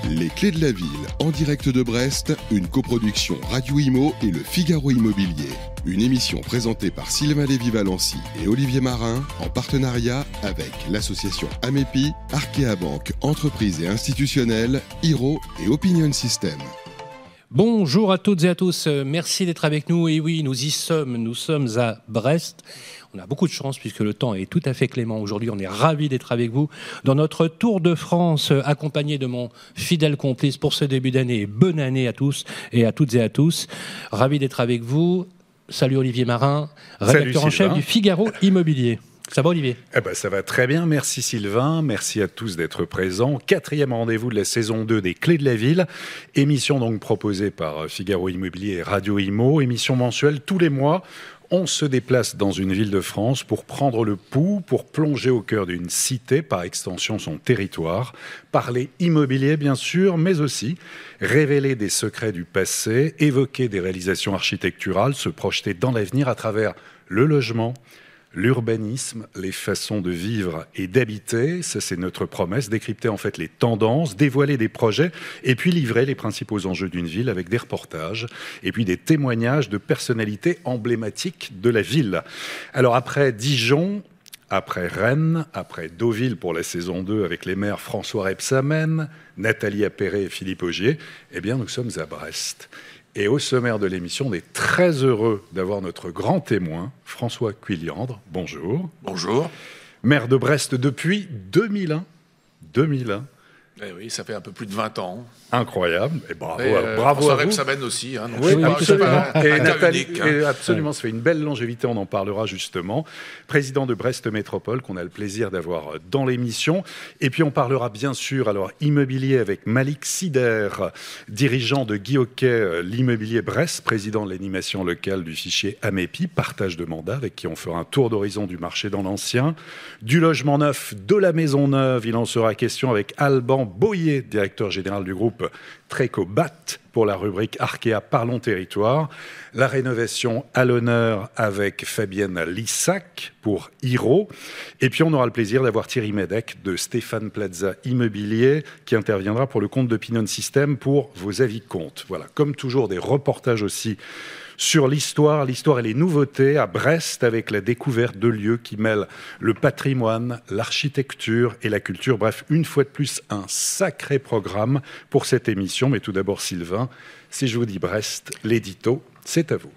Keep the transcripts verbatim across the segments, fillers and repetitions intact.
Les Clés de la Ville, en direct de Brest, une coproduction Radio Imo et le Figaro Immobilier. Une émission présentée par Sylvain Lévy-Valency et Olivier Marin, en partenariat avec l'association Amepi, Arkea Banque, entreprises et institutionnelles, Hiro et Opinion System. Bonjour à toutes et à tous, merci d'être avec nous. Et oui, nous y sommes, nous sommes à Brest. On a beaucoup de chance puisque le temps est tout à fait clément. Aujourd'hui, on est ravis d'être avec vous dans notre Tour de France, accompagné de mon fidèle complice pour ce début d'année. Bonne année à tous et à toutes et à tous. Ravis d'être avec vous. Salut Olivier Marin, rédacteur en chef du Figaro Immobilier. Ça va Olivier ? Eh ben, ça va très bien, merci Sylvain, merci à tous d'être présents. Quatrième rendez-vous de la saison deux des Clés de la Ville, émission donc proposée par Figaro Immobilier et Radio Imo, émission mensuelle tous les mois. On se déplace dans une ville de France pour prendre le pouls, pour plonger au cœur d'une cité, par extension son territoire, parler immobilier bien sûr, mais aussi révéler des secrets du passé, évoquer des réalisations architecturales, se projeter dans l'avenir à travers le logement, l'urbanisme, les façons de vivre et d'habiter, ça c'est notre promesse, décrypter en fait les tendances, dévoiler des projets et puis livrer les principaux enjeux d'une ville avec des reportages et puis des témoignages de personnalités emblématiques de la ville. Alors après Dijon, après Rennes, après Deauville pour la saison deux avec les maires François Rebsamen, Nathalie Appéré et Philippe Augier, eh bien nous sommes à Brest. Et au sommaire de l'émission, on est très heureux d'avoir notre grand témoin, François Cuilliandre. Bonjour. Bonjour. Maire de Brest depuis deux mille un. deux mille un. Eh oui, ça fait un peu plus de vingt ans. Incroyable. Et bravo, et euh, bravo François à vous. Rebsamen aussi. Hein, donc oui, oui, absolument. Pas, et pas Nathalie, unique, hein. et absolument, ça fait une belle longévité, on en parlera justement. Président de Brest Métropole, qu'on a le plaisir d'avoir dans l'émission. Et puis on parlera bien sûr, alors immobilier avec Malik Sider, dirigeant de Guy Hockey, l'immobilier Brest, président de l'animation locale du fichier Amepi, partage de mandat, avec qui on fera un tour d'horizon du marché dans l'ancien. Du logement neuf, de la maison neuve, il en sera question avec Alban Boyer, directeur général du groupe Trecobat, pour la rubrique Arkea Parlons Territoire. La rénovation à l'honneur avec Fabienne Lissac pour Hiro. Et puis on aura le plaisir d'avoir Thierry Medec de Stéphane Plaza Immobilier qui interviendra pour le compte d'Opinion System pour vos avis comptes. Voilà, comme toujours des reportages aussi sur l'histoire, l'histoire et les nouveautés à Brest avec la découverte de lieux qui mêlent le patrimoine, l'architecture et la culture. Bref, une fois de plus, un sacré programme pour cette émission. Mais tout d'abord, Sylvain, si je vous dis Brest, l'édito, c'est à vous.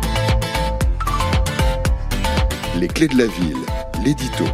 Les Clés de la Ville, l'édito.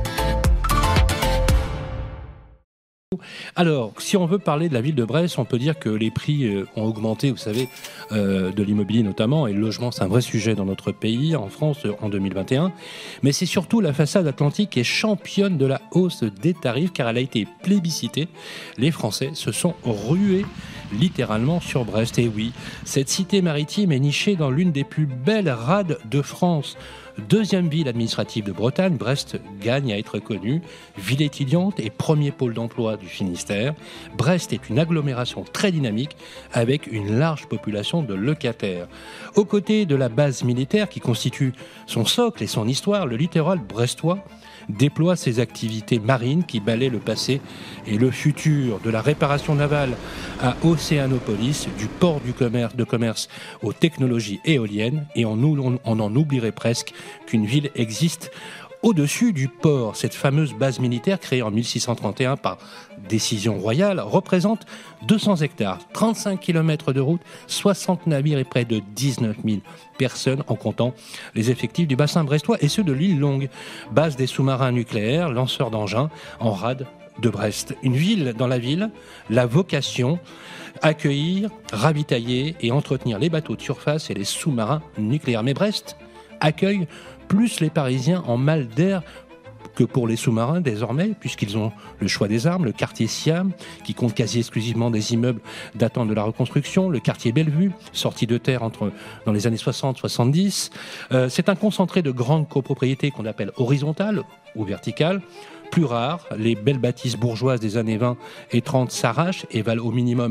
Alors, si on veut parler de la ville de Brest, on peut dire que les prix euh, ont augmenté, vous savez, euh, de l'immobilier notamment, et le logement, c'est un vrai sujet dans notre pays, en France, euh, en deux mille vingt et un. Mais c'est surtout la façade atlantique qui est championne de la hausse des tarifs, car elle a été plébiscitée. Les Français se sont rués littéralement sur Brest. Et oui, cette cité maritime est nichée dans l'une des plus belles rades de France. Deuxième ville administrative de Bretagne, Brest gagne à être connue, ville étudiante et premier pôle d'emploi du Finistère. Brest est une agglomération très dynamique avec une large population de locataires. Aux côtés de la base militaire qui constitue son socle et son histoire, le littoral brestois déploie ses activités marines qui balaient le passé et le futur, de la réparation navale à Océanopolis, du port du commerce, de commerce aux technologies éoliennes, et on, on, on en oublierait presque qu'une ville existe au-dessus du port. Cette fameuse base militaire créée en mille six cent trente et un par décision royale représente deux cents hectares, trente-cinq kilomètres de route, soixante navires et près de dix-neuf mille personnes en comptant les effectifs du bassin brestois et ceux de l'île Longue, base des sous-marins nucléaires, lanceurs d'engins en rade de Brest. Une ville dans la ville, la vocation, accueillir, ravitailler et entretenir les bateaux de surface et les sous-marins nucléaires. Mais Brest accueille plus les Parisiens en mal d'air que pour les sous-marins désormais, puisqu'ils ont le choix des armes, le quartier Siam, qui compte quasi exclusivement des immeubles datant de la reconstruction, le quartier Bellevue, sorti de terre entre, dans les années soixante soixante-dix. Euh, c'est un concentré de grandes copropriétés qu'on appelle horizontales ou verticales. Plus rares, les belles bâtisses bourgeoises des années vingt et trente s'arrachent et valent au minimum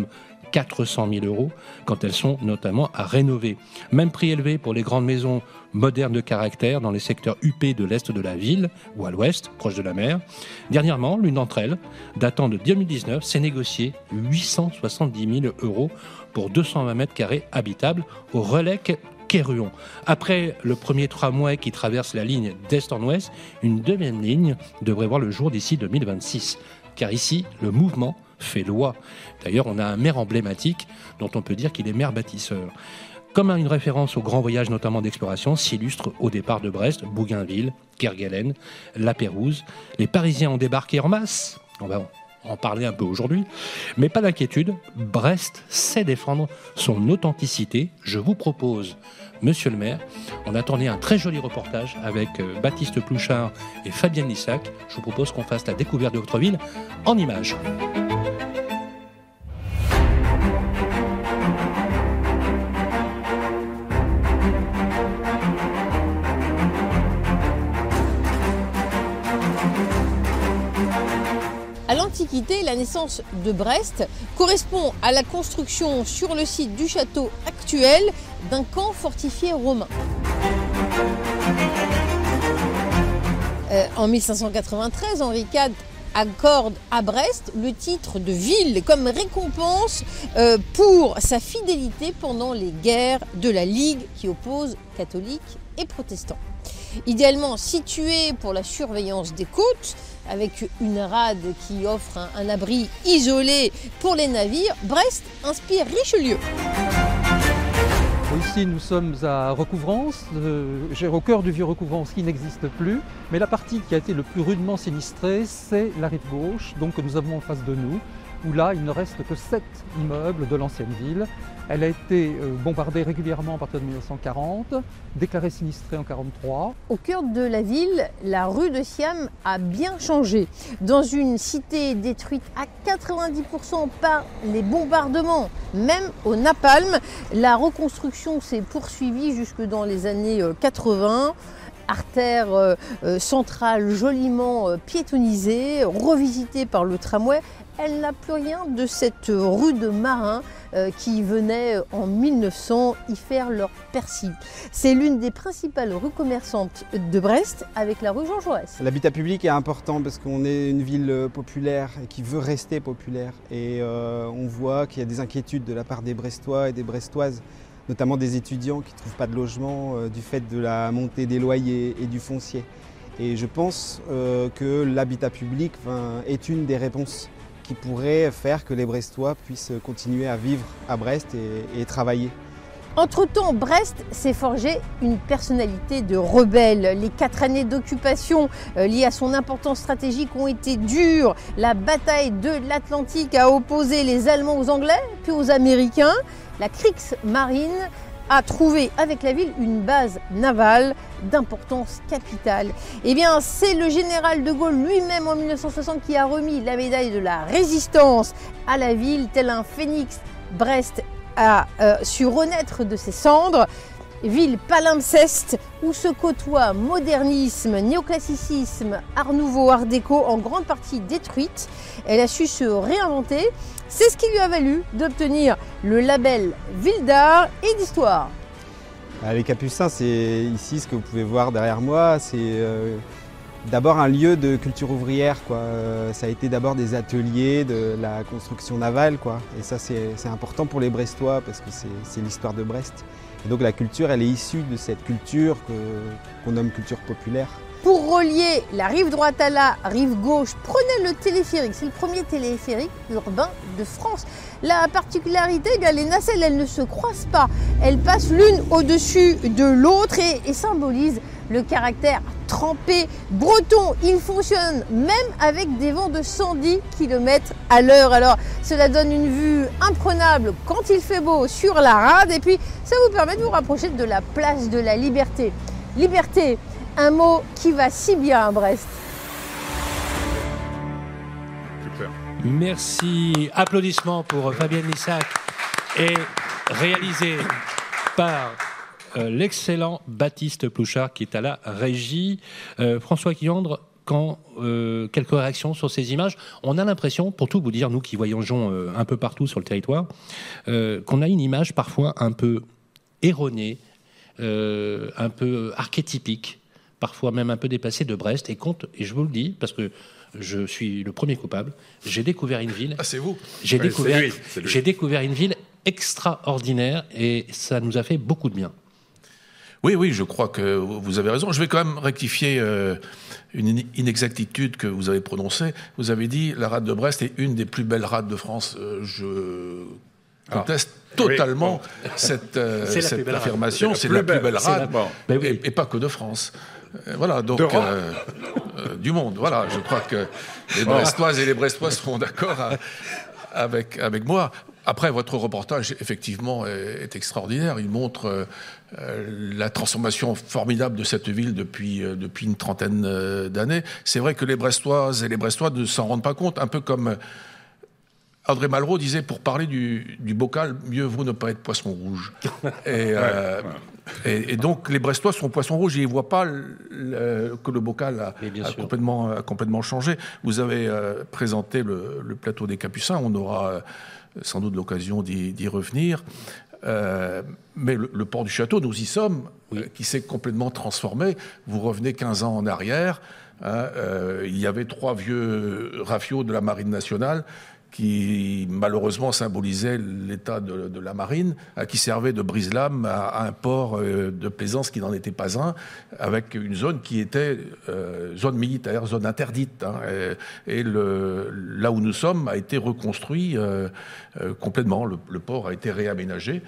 quatre cent mille euros quand elles sont notamment à rénover. Même prix élevé pour les grandes maisons modernes de caractère dans les secteurs huppés de l'est de la ville ou à l'ouest, proche de la mer. Dernièrement, l'une d'entre elles, datant de deux mille dix-neuf, s'est négociée huit cent soixante-dix mille euros pour deux cent vingt mètres carrés habitables au relais Quéruon. Après le premier tramway qui traverse la ligne d'est en ouest, une deuxième ligne devrait voir le jour d'ici deux mille vingt-six. Car ici, le mouvement fait loi. D'ailleurs, on a un maire emblématique dont on peut dire qu'il est maire bâtisseur. Comme une référence au grand voyage, notamment d'exploration, s'illustre au départ de Brest, Bougainville, Kerguelen, La Pérouse. Les Parisiens ont débarqué en masse. On va en parler un peu aujourd'hui. Mais pas d'inquiétude, Brest sait défendre son authenticité. Je vous propose, monsieur le maire, on a tourné un très joli reportage avec Baptiste Plouchard et Fabienne Lissac. Je vous propose qu'on fasse la découverte de votre ville en images. À l'Antiquité, la naissance de Brest correspond à la construction sur le site du château actuel d'un camp fortifié romain. Euh, en mille cinq cent quatre-vingt-treize, Henri quatre accorde à Brest le titre de ville comme récompense euh, pour sa fidélité pendant les guerres de la Ligue qui oppose catholiques et protestants. Idéalement situé pour la surveillance des côtes, avec une rade qui offre un, un abri isolé pour les navires, Brest inspire Richelieu. Ici, nous sommes à Recouvrance, euh, au cœur du vieux Recouvrance qui n'existe plus. Mais la partie qui a été le plus rudement sinistrée, c'est la rive gauche, donc que nous avons en face de nous, où là, il ne reste que sept immeubles de l'ancienne ville. Elle a été euh, bombardée régulièrement à partir de mille neuf cent quarante, déclarée sinistrée en mille neuf cent quarante-trois. Au cœur de la ville, la rue de Siam a bien changé. Dans une cité détruite à quatre-vingt-dix pour cent par les bombardements, même au napalm, la reconstruction s'est poursuivie jusque dans les années quatre-vingts. Artère euh, euh, centrale joliment euh, piétonnisée, revisitée par le tramway. Elle n'a plus rien de cette rue de Marin euh, qui venait en mille neuf cents y faire leur persil. C'est l'une des principales rues commerçantes de Brest avec la rue Jean Jaurès. L'habitat public est important parce qu'on est une ville populaire et qui veut rester populaire. Et euh, on voit qu'il y a des inquiétudes de la part des Brestois et des Brestoises, notamment des étudiants qui ne trouvent pas de logement euh, du fait de la montée des loyers et du foncier. Et je pense euh, que l'habitat public enfin, est une des réponses qui pourrait faire que les Brestois puissent continuer à vivre à Brest et, et travailler. Entre-temps, Brest s'est forgé une personnalité de rebelle. Les quatre années d'occupation euh, liées à son importance stratégique ont été dures. La bataille de l'Atlantique a opposé les Allemands aux Anglais, puis aux Américains. La Kriegsmarine a trouvé avec la ville une base navale d'importance capitale. Eh bien, c'est le général de Gaulle lui-même en mille neuf cent soixante qui a remis la médaille de la résistance à la ville. Tel un phénix, Brest a euh, su renaître de ses cendres. Ville palimpseste où se côtoient modernisme, néoclassicisme, art nouveau, art déco en grande partie détruite. Elle a su se réinventer. C'est ce qui lui a valu d'obtenir le label Ville d'art et d'histoire. Les Capucins, c'est ici ce que vous pouvez voir derrière moi, c'est euh, d'abord un lieu de culture ouvrière, quoi. Ça a été d'abord des ateliers de la construction navale, quoi. Et ça c'est important pour les Brestois parce que c'est l'histoire de Brest. Et donc la culture, elle est issue de cette culture qu'on nomme culture populaire. Pour relier la rive droite à la rive gauche, prenez le téléphérique. C'est le premier téléphérique urbain de France. La particularité, eh bien, les nacelles, elles ne se croisent pas. Elles passent l'une au-dessus de l'autre et, et symbolisent le caractère trempé breton. Il fonctionne même avec des vents de cent dix kilomètres à l'heure. Alors, cela donne une vue imprenable quand il fait beau sur la rade. Et puis, ça vous permet de vous rapprocher de la place de la Liberté. Liberté, un mot qui va si bien à Brest. Super. Merci. Applaudissements pour Fabienne Lissac et réalisé par euh, l'excellent Baptiste Plouchard qui est à la régie. Euh, François Quillandre, quand euh, quelques réactions sur ces images. On a l'impression, pour tout vous dire, nous qui voyageons euh, un peu partout sur le territoire, euh, qu'on a une image parfois un peu erronée, euh, un peu archétypique, parfois même un peu déplacée de Brest. Et compte, et je vous le dis, parce que je suis le premier coupable, j'ai découvert une ville. Ah, c'est vous J'ai Oui, découvert, c'est lui, c'est lui. j'ai découvert une ville extraordinaire et ça nous a fait beaucoup de bien. Oui, oui, je crois que vous avez raison. Je vais quand même rectifier euh, une inexactitude que vous avez prononcée. Vous avez dit la rade de Brest est une des plus belles rades de France. Euh, je conteste Ah, totalement oui, bon. cette, euh, C'est la cette plus belle rade. affirmation. C'est C'est la la plus plus belle belle. C'est rade, la- Bon. Ben oui. et, et pas que de France. Euh, Voilà, donc D'Europe. euh, euh, du monde. Voilà, je crois que les Brestoises et les Brestois seront d'accord à- avec, avec moi. Après, votre reportage, effectivement, est, est extraordinaire. Il montre euh, euh, la transformation formidable de cette ville depuis, euh, depuis une trentaine euh, d'années. C'est vrai que les Brestoises et les Brestois ne s'en rendent pas compte, un peu comme... Euh, André Malraux disait, pour parler du, du bocal, mieux vaut ne pas être poisson rouge. Et, euh, et, et donc, les Brestois sont poisson rouge, ils ne voient pas le- le- que le bocal a, Mais bien a sûr. complètement, a complètement changé. Vous avez euh, présenté le, le plateau des Capucins, on aura euh, sans doute l'occasion d'y d'y revenir. Euh, mais le, le port du château, nous y sommes, Oui. euh, qui s'est complètement transformé. Vous revenez quinze ans en arrière, hein, euh, il y avait trois vieux rafiaux de la Marine nationale qui malheureusement symbolisaient l'état de, de la marine, euh, qui servait de brise-lames à, à un port euh, de plaisance qui n'en était pas un, avec une zone qui était euh, zone militaire, zone interdite. Hein, et et le, là où nous sommes a été reconstruit euh, euh, complètement. Le, le port a été réaménagé.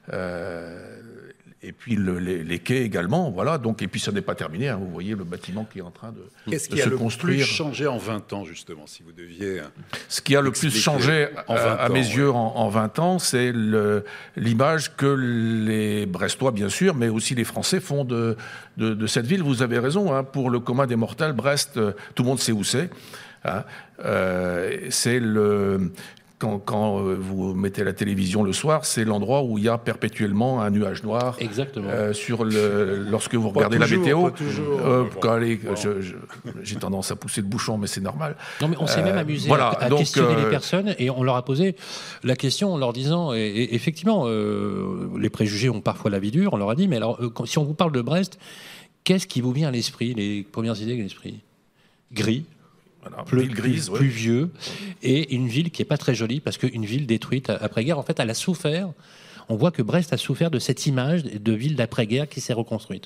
Euh, et puis le, les, les quais également, voilà. Donc, et puis ça n'est pas terminé, hein, vous voyez le bâtiment qui est en train de, Qu'est-ce de qui a se le construire. plus changé en vingt ans, justement, si vous deviez... euh, Ce qui a le plus Expliquez. changé En euh, vingt à ans, mes ouais. yeux en, en vingt ans, c'est le- l'image que les Brestois, bien sûr, mais aussi les Français font de, de, de cette ville. Vous avez raison, hein, pour le commun des mortels, Brest, euh, tout le monde sait où c'est. Hein. Euh, c'est le... Quand, quand euh, vous mettez la télévision le soir, c'est l'endroit où il y a perpétuellement un nuage noir. Exactement. Euh, sur le, lorsque vous Pas regardez toujours, la météo, pas toujours. euh, Bon, quand allez- bon. je- je- j'ai tendance à pousser le bouchon, mais c'est normal. Non, mais on s'est Euh, même amusé voilà, à, à donc, questionner euh, les personnes et on leur a posé la question en leur disant, et, et effectivement, euh, les préjugés ont parfois la vie dure, on leur a dit, mais alors, euh, quand- si on vous parle de Brest, qu'est-ce qui vous vient à l'esprit, les premières idées à l'esprit? Gris, Voilà, pleu- ville grise, plus, ouais. pluvieux, et une ville qui est pas très jolie, parce qu'une ville détruite après-guerre, en fait, elle a souffert. On voit que Brest a souffert de cette image de ville d'après-guerre qui s'est reconstruite.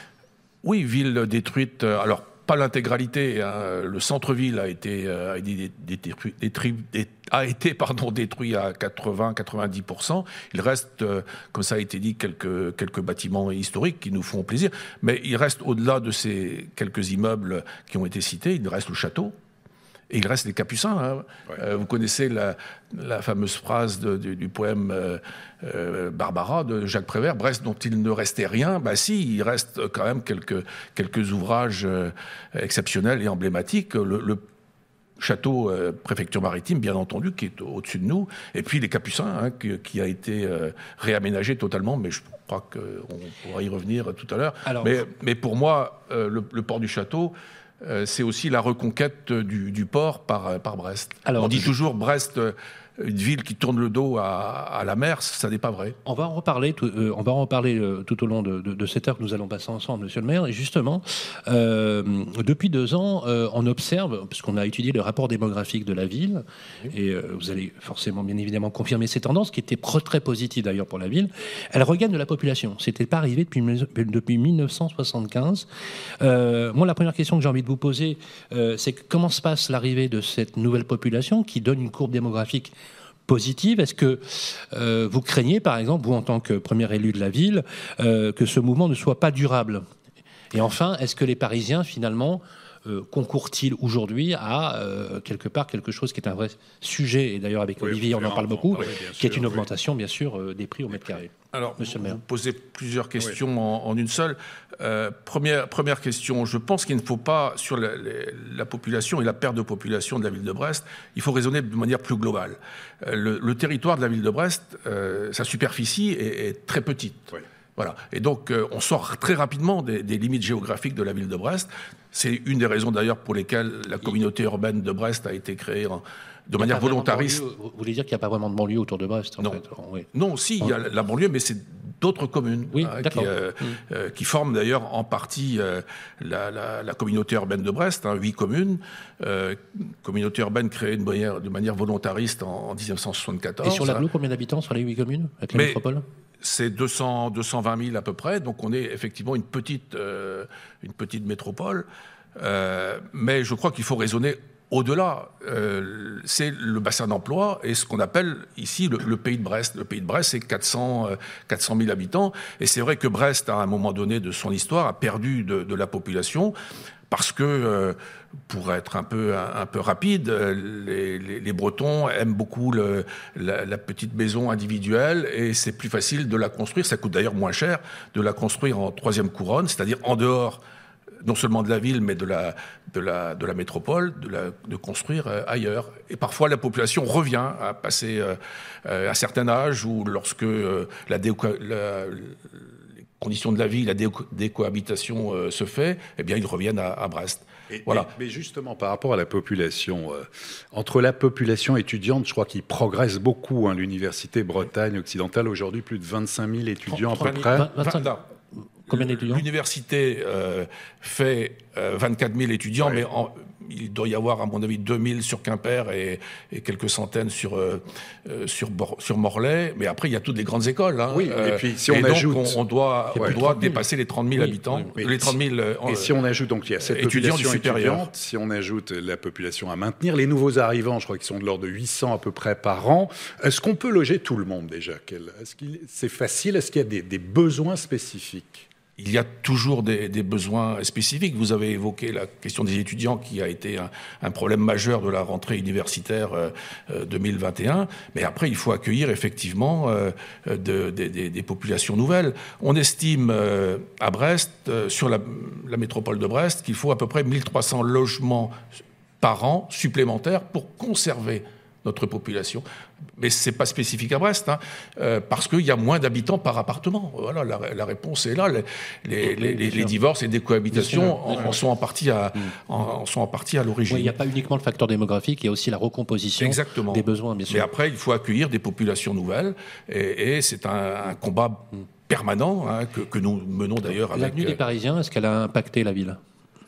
Oui, ville détruite. euh, Alors, pas l'intégralité. Hein, le centre-ville a été, euh, a été, détruit, détruit- dé- a été pardon, détruit à quatre-vingts à quatre-vingt-dix pour cent. Il reste, euh, comme ça a été dit, quelques, quelques bâtiments historiques qui nous font plaisir. Mais il reste, au-delà de ces quelques immeubles qui ont été cités, il reste le château. Et il reste les Capucins. Hein. Ouais. Euh, vous connaissez la, la fameuse phrase de- du, du poème euh, euh, Barbara de Jacques Prévert, Brest dont il ne restait rien. Bah si, il reste quand même quelques, quelques ouvrages euh, exceptionnels et emblématiques. Le, le château euh, préfecture maritime, bien entendu, qui est au-dessus de nous. Et puis les Capucins, hein, qui, qui a été euh, réaménagé totalement, mais je crois qu'on pourra y revenir tout à l'heure. Alors- Mais, mais pour moi, euh, le, le port du château, euh, c'est aussi la reconquête du, du port par, par Brest. Alors, On dit je- toujours Brest, euh, une ville qui tourne le dos à, à la mer, ça n'est pas vrai. On va en reparler, tout, euh, on va en reparler euh, tout au long de, de- de cette heure que nous allons passer ensemble, Monsieur le maire. Et justement, euh, depuis deux ans, euh, on observe, puisqu'on a étudié le rapport démographique de la ville, et euh, vous allez forcément, bien évidemment, confirmer ces tendances, qui étaient pro- très positives d'ailleurs pour la ville. Elle regagne de la population. C'était pas arrivé depuis, depuis mille neuf cent soixante-quinze. Euh, moi, la première question que j'ai envie de vous poser, euh, c'est que comment se passe l'arrivée de cette nouvelle population qui donne une courbe démographique positive? Est-ce que euh, vous craignez, par exemple, vous en tant que premier élu de la ville, euh, que ce mouvement ne soit pas durable? Et enfin, est-ce que les Parisiens, finalement, euh, concourent-ils aujourd'hui à, euh, quelque part, quelque chose qui est un vrai sujet, et d'ailleurs avec Oui, Olivier, on en parle beaucoup, oui, bien qui est sûr, une oui. augmentation, bien sûr, euh, des prix au mètre carré? Alors, Monsieur le maire. vous posez plusieurs questions en, en une seule. Euh, première, première question, je pense qu'il ne faut pas, sur la, la- la population et la perte de population de la ville de Brest, il faut raisonner de manière plus globale. Euh, le, le territoire de la ville de Brest, euh, sa superficie est, est très petite. Oui. Voilà. Et donc, euh, on sort très rapidement des, des limites géographiques de la ville de Brest. C'est une des raisons d'ailleurs pour lesquelles la communauté urbaine de Brest a été créée en, de manière volontariste. De vous voulez dire qu'il n'y a pas vraiment de banlieue autour de Brest en non. fait. Oui. Non, si, il y a la banlieue, mais c'est d'autres communes oui, hein, qui, euh, mmh. euh, qui forment d'ailleurs en partie euh, la, la, la communauté urbaine de Brest, hein, huit communes, euh, communauté urbaine créée de manière, de manière volontariste en, en dix-neuf cent soixante-quatorze. Et sur l'agglo, combien d'habitants sur les huit communes avec la mais, métropole? C'est deux cents, deux cent vingt mille à peu près, donc on est effectivement une petite, euh, une petite métropole, euh, mais je crois qu'il faut raisonner au-delà. Euh, c'est le bassin d'emploi et ce qu'on appelle ici le, le pays de Brest. Le pays de Brest, c'est quatre cents mille habitants, et c'est vrai que Brest, à un moment donné de son histoire, a perdu de, de la population, parce que, euh, pour être un peu, un, un peu rapide, les, les, les Bretons aiment beaucoup le, la, la petite maison individuelle, et c'est plus facile de la construire, ça coûte d'ailleurs moins cher, de la construire en troisième couronne, c'est-à-dire en dehors non seulement de la ville, mais de la, de la, de la métropole, de, la, de construire euh, ailleurs. Et parfois, la population revient à passer euh, euh, à un certain âge, ou lorsque euh, la, déco- la les conditions de la vie, la déco- décohabitation euh, se fait, eh bien, ils reviennent à, à Brest. Et, voilà. Mais, mais justement, par rapport à la population, euh, entre la population étudiante, je crois qu'il progresse beaucoup. Hein, l'université Bretagne occidentale, aujourd'hui, plus de vingt-cinq mille étudiants à peu près. vingt-cinq Combien d'étudiants ? L'université euh, fait euh, vingt-quatre mille étudiants, ouais. mais en, il doit y avoir, à mon avis, deux mille sur Quimper et, et quelques centaines sur, euh, sur, sur Morlaix. Mais après, il y a toutes les grandes écoles. Hein. Oui, euh, et puis si on et ajoute... donc, on, on doit, on doit dépasser les trente mille oui, habitants. Oui, les trente mille, et euh, si on ajoute, donc il y a cette étudiants population supérieure. étudiante, si on ajoute la population à maintenir, les nouveaux arrivants, je crois qu'ils sont de l'ordre de huit cents à peu près par an, est-ce qu'on peut loger tout le monde déjà ? Est-ce que c'est facile ? Est-ce qu'il y a des, des besoins spécifiques ? Il y a toujours des, des besoins spécifiques. Vous avez évoqué la question des étudiants qui a été un, un problème majeur de la rentrée universitaire euh, deux mille vingt et un. Mais après, il faut accueillir effectivement euh, de, de, de, des populations nouvelles. On estime euh, à Brest, euh, sur la, la métropole de Brest, qu'il faut à peu près mille trois cents logements par an supplémentaires pour conserver notre population. Mais ce n'est pas spécifique à Brest, hein, euh, parce qu'il y a moins d'habitants par appartement. Voilà, la, la réponse est là. Les, les, les, les, les divorces et des cohabitations en, en, sont en partie à, en, en sont en partie à l'origine. Oui, il n'y a pas uniquement le facteur démographique, il y a aussi la recomposition Exactement. des besoins, bien sûr. Mais après, il faut accueillir des populations nouvelles, et, et c'est un, un combat permanent hein, que, que nous menons d'ailleurs avec... L'avenue des Parisiens, est-ce qu'elle a impacté la ville ?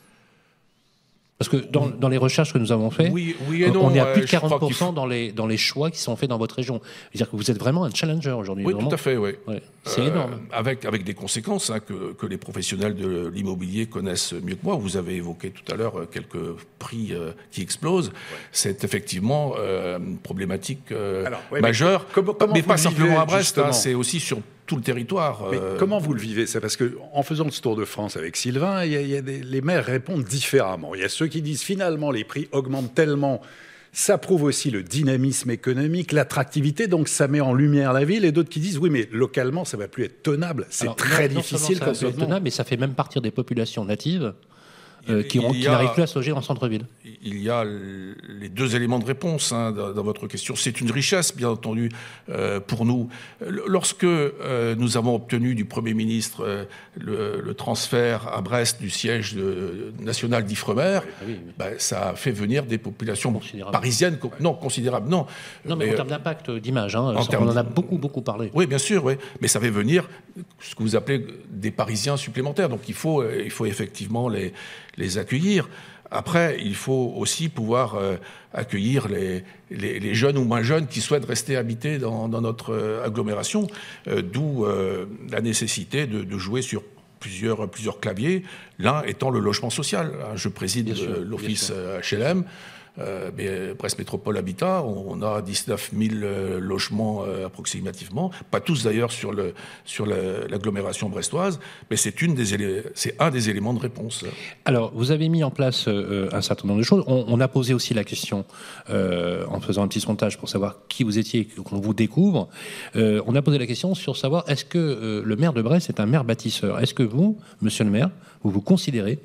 Parce que dans, dans les recherches que nous avons faites, oui, oui et non, on est à plus de euh, quarante pour cent dans les, dans les choix qui sont faits dans votre région. C'est-à-dire que vous êtes vraiment un challenger aujourd'hui. Oui, vraiment. tout à fait, oui. Ouais, c'est euh, énorme. Avec, avec des conséquences hein, que, que les professionnels de l'immobilier connaissent mieux que moi. Vous avez évoqué tout à l'heure quelques prix euh, qui explosent. Ouais. C'est effectivement euh, une problématique euh, Alors, ouais, majeure, mais, comment, comment mais pas simplement à Brest, hein, c'est aussi sur tout le territoire. Mais euh... comment vous le vivez ? C'est parce que en faisant le Tour de France avec Sylvain, il y a, il y a des, les maires répondent différemment. Il y a ceux qui disent finalement les prix augmentent tellement, ça prouve aussi le dynamisme économique, l'attractivité, donc ça met en lumière la ville. Et d'autres qui disent oui, mais localement ça va plus être tenable. C'est Alors, très non, difficile non ça va être tenable, mais ça fait même partir des populations natives. Euh, qui, qui a, n'arrivent plus à se loger en centre-ville. Il y a les deux éléments de réponse hein, dans, dans votre question. C'est une richesse, bien entendu, euh, pour nous. Lorsque euh, nous avons obtenu du Premier ministre euh, le, le transfert à Brest du siège de, national d'Ifremer, oui, oui, oui. Ben, ça a fait venir des populations parisiennes, ouais. non, considérables, non. Non, mais, mais en termes d'impact d'image, hein, on en a beaucoup, beaucoup parlé. Oui, bien sûr, oui. Mais ça fait venir ce que vous appelez des Parisiens supplémentaires. Donc il faut, il faut effectivement les... les accueillir. Après, il faut aussi pouvoir euh, accueillir les, les, les jeunes ou moins jeunes qui souhaitent rester habités dans, dans notre euh, agglomération, euh, d'où euh, la nécessité de, de jouer sur plusieurs, plusieurs claviers, l'un étant le logement social. Je préside euh, l'office H L M. Euh, mais Brest Métropole Habitat, on a dix-neuf mille euh, logements euh, approximativement, pas tous d'ailleurs sur, le, sur la, l'agglomération brestoise, mais c'est, une des élé- c'est un des éléments de réponse. Alors, vous avez mis en place euh, un certain nombre de choses. On, on a posé aussi la question, euh, en faisant un petit sondage pour savoir qui vous étiez, qu'on vous découvre, euh, on a posé la question sur savoir est-ce que euh, le maire de Brest est un maire bâtisseur ? Est-ce que vous, monsieur le maire, vous vous considérez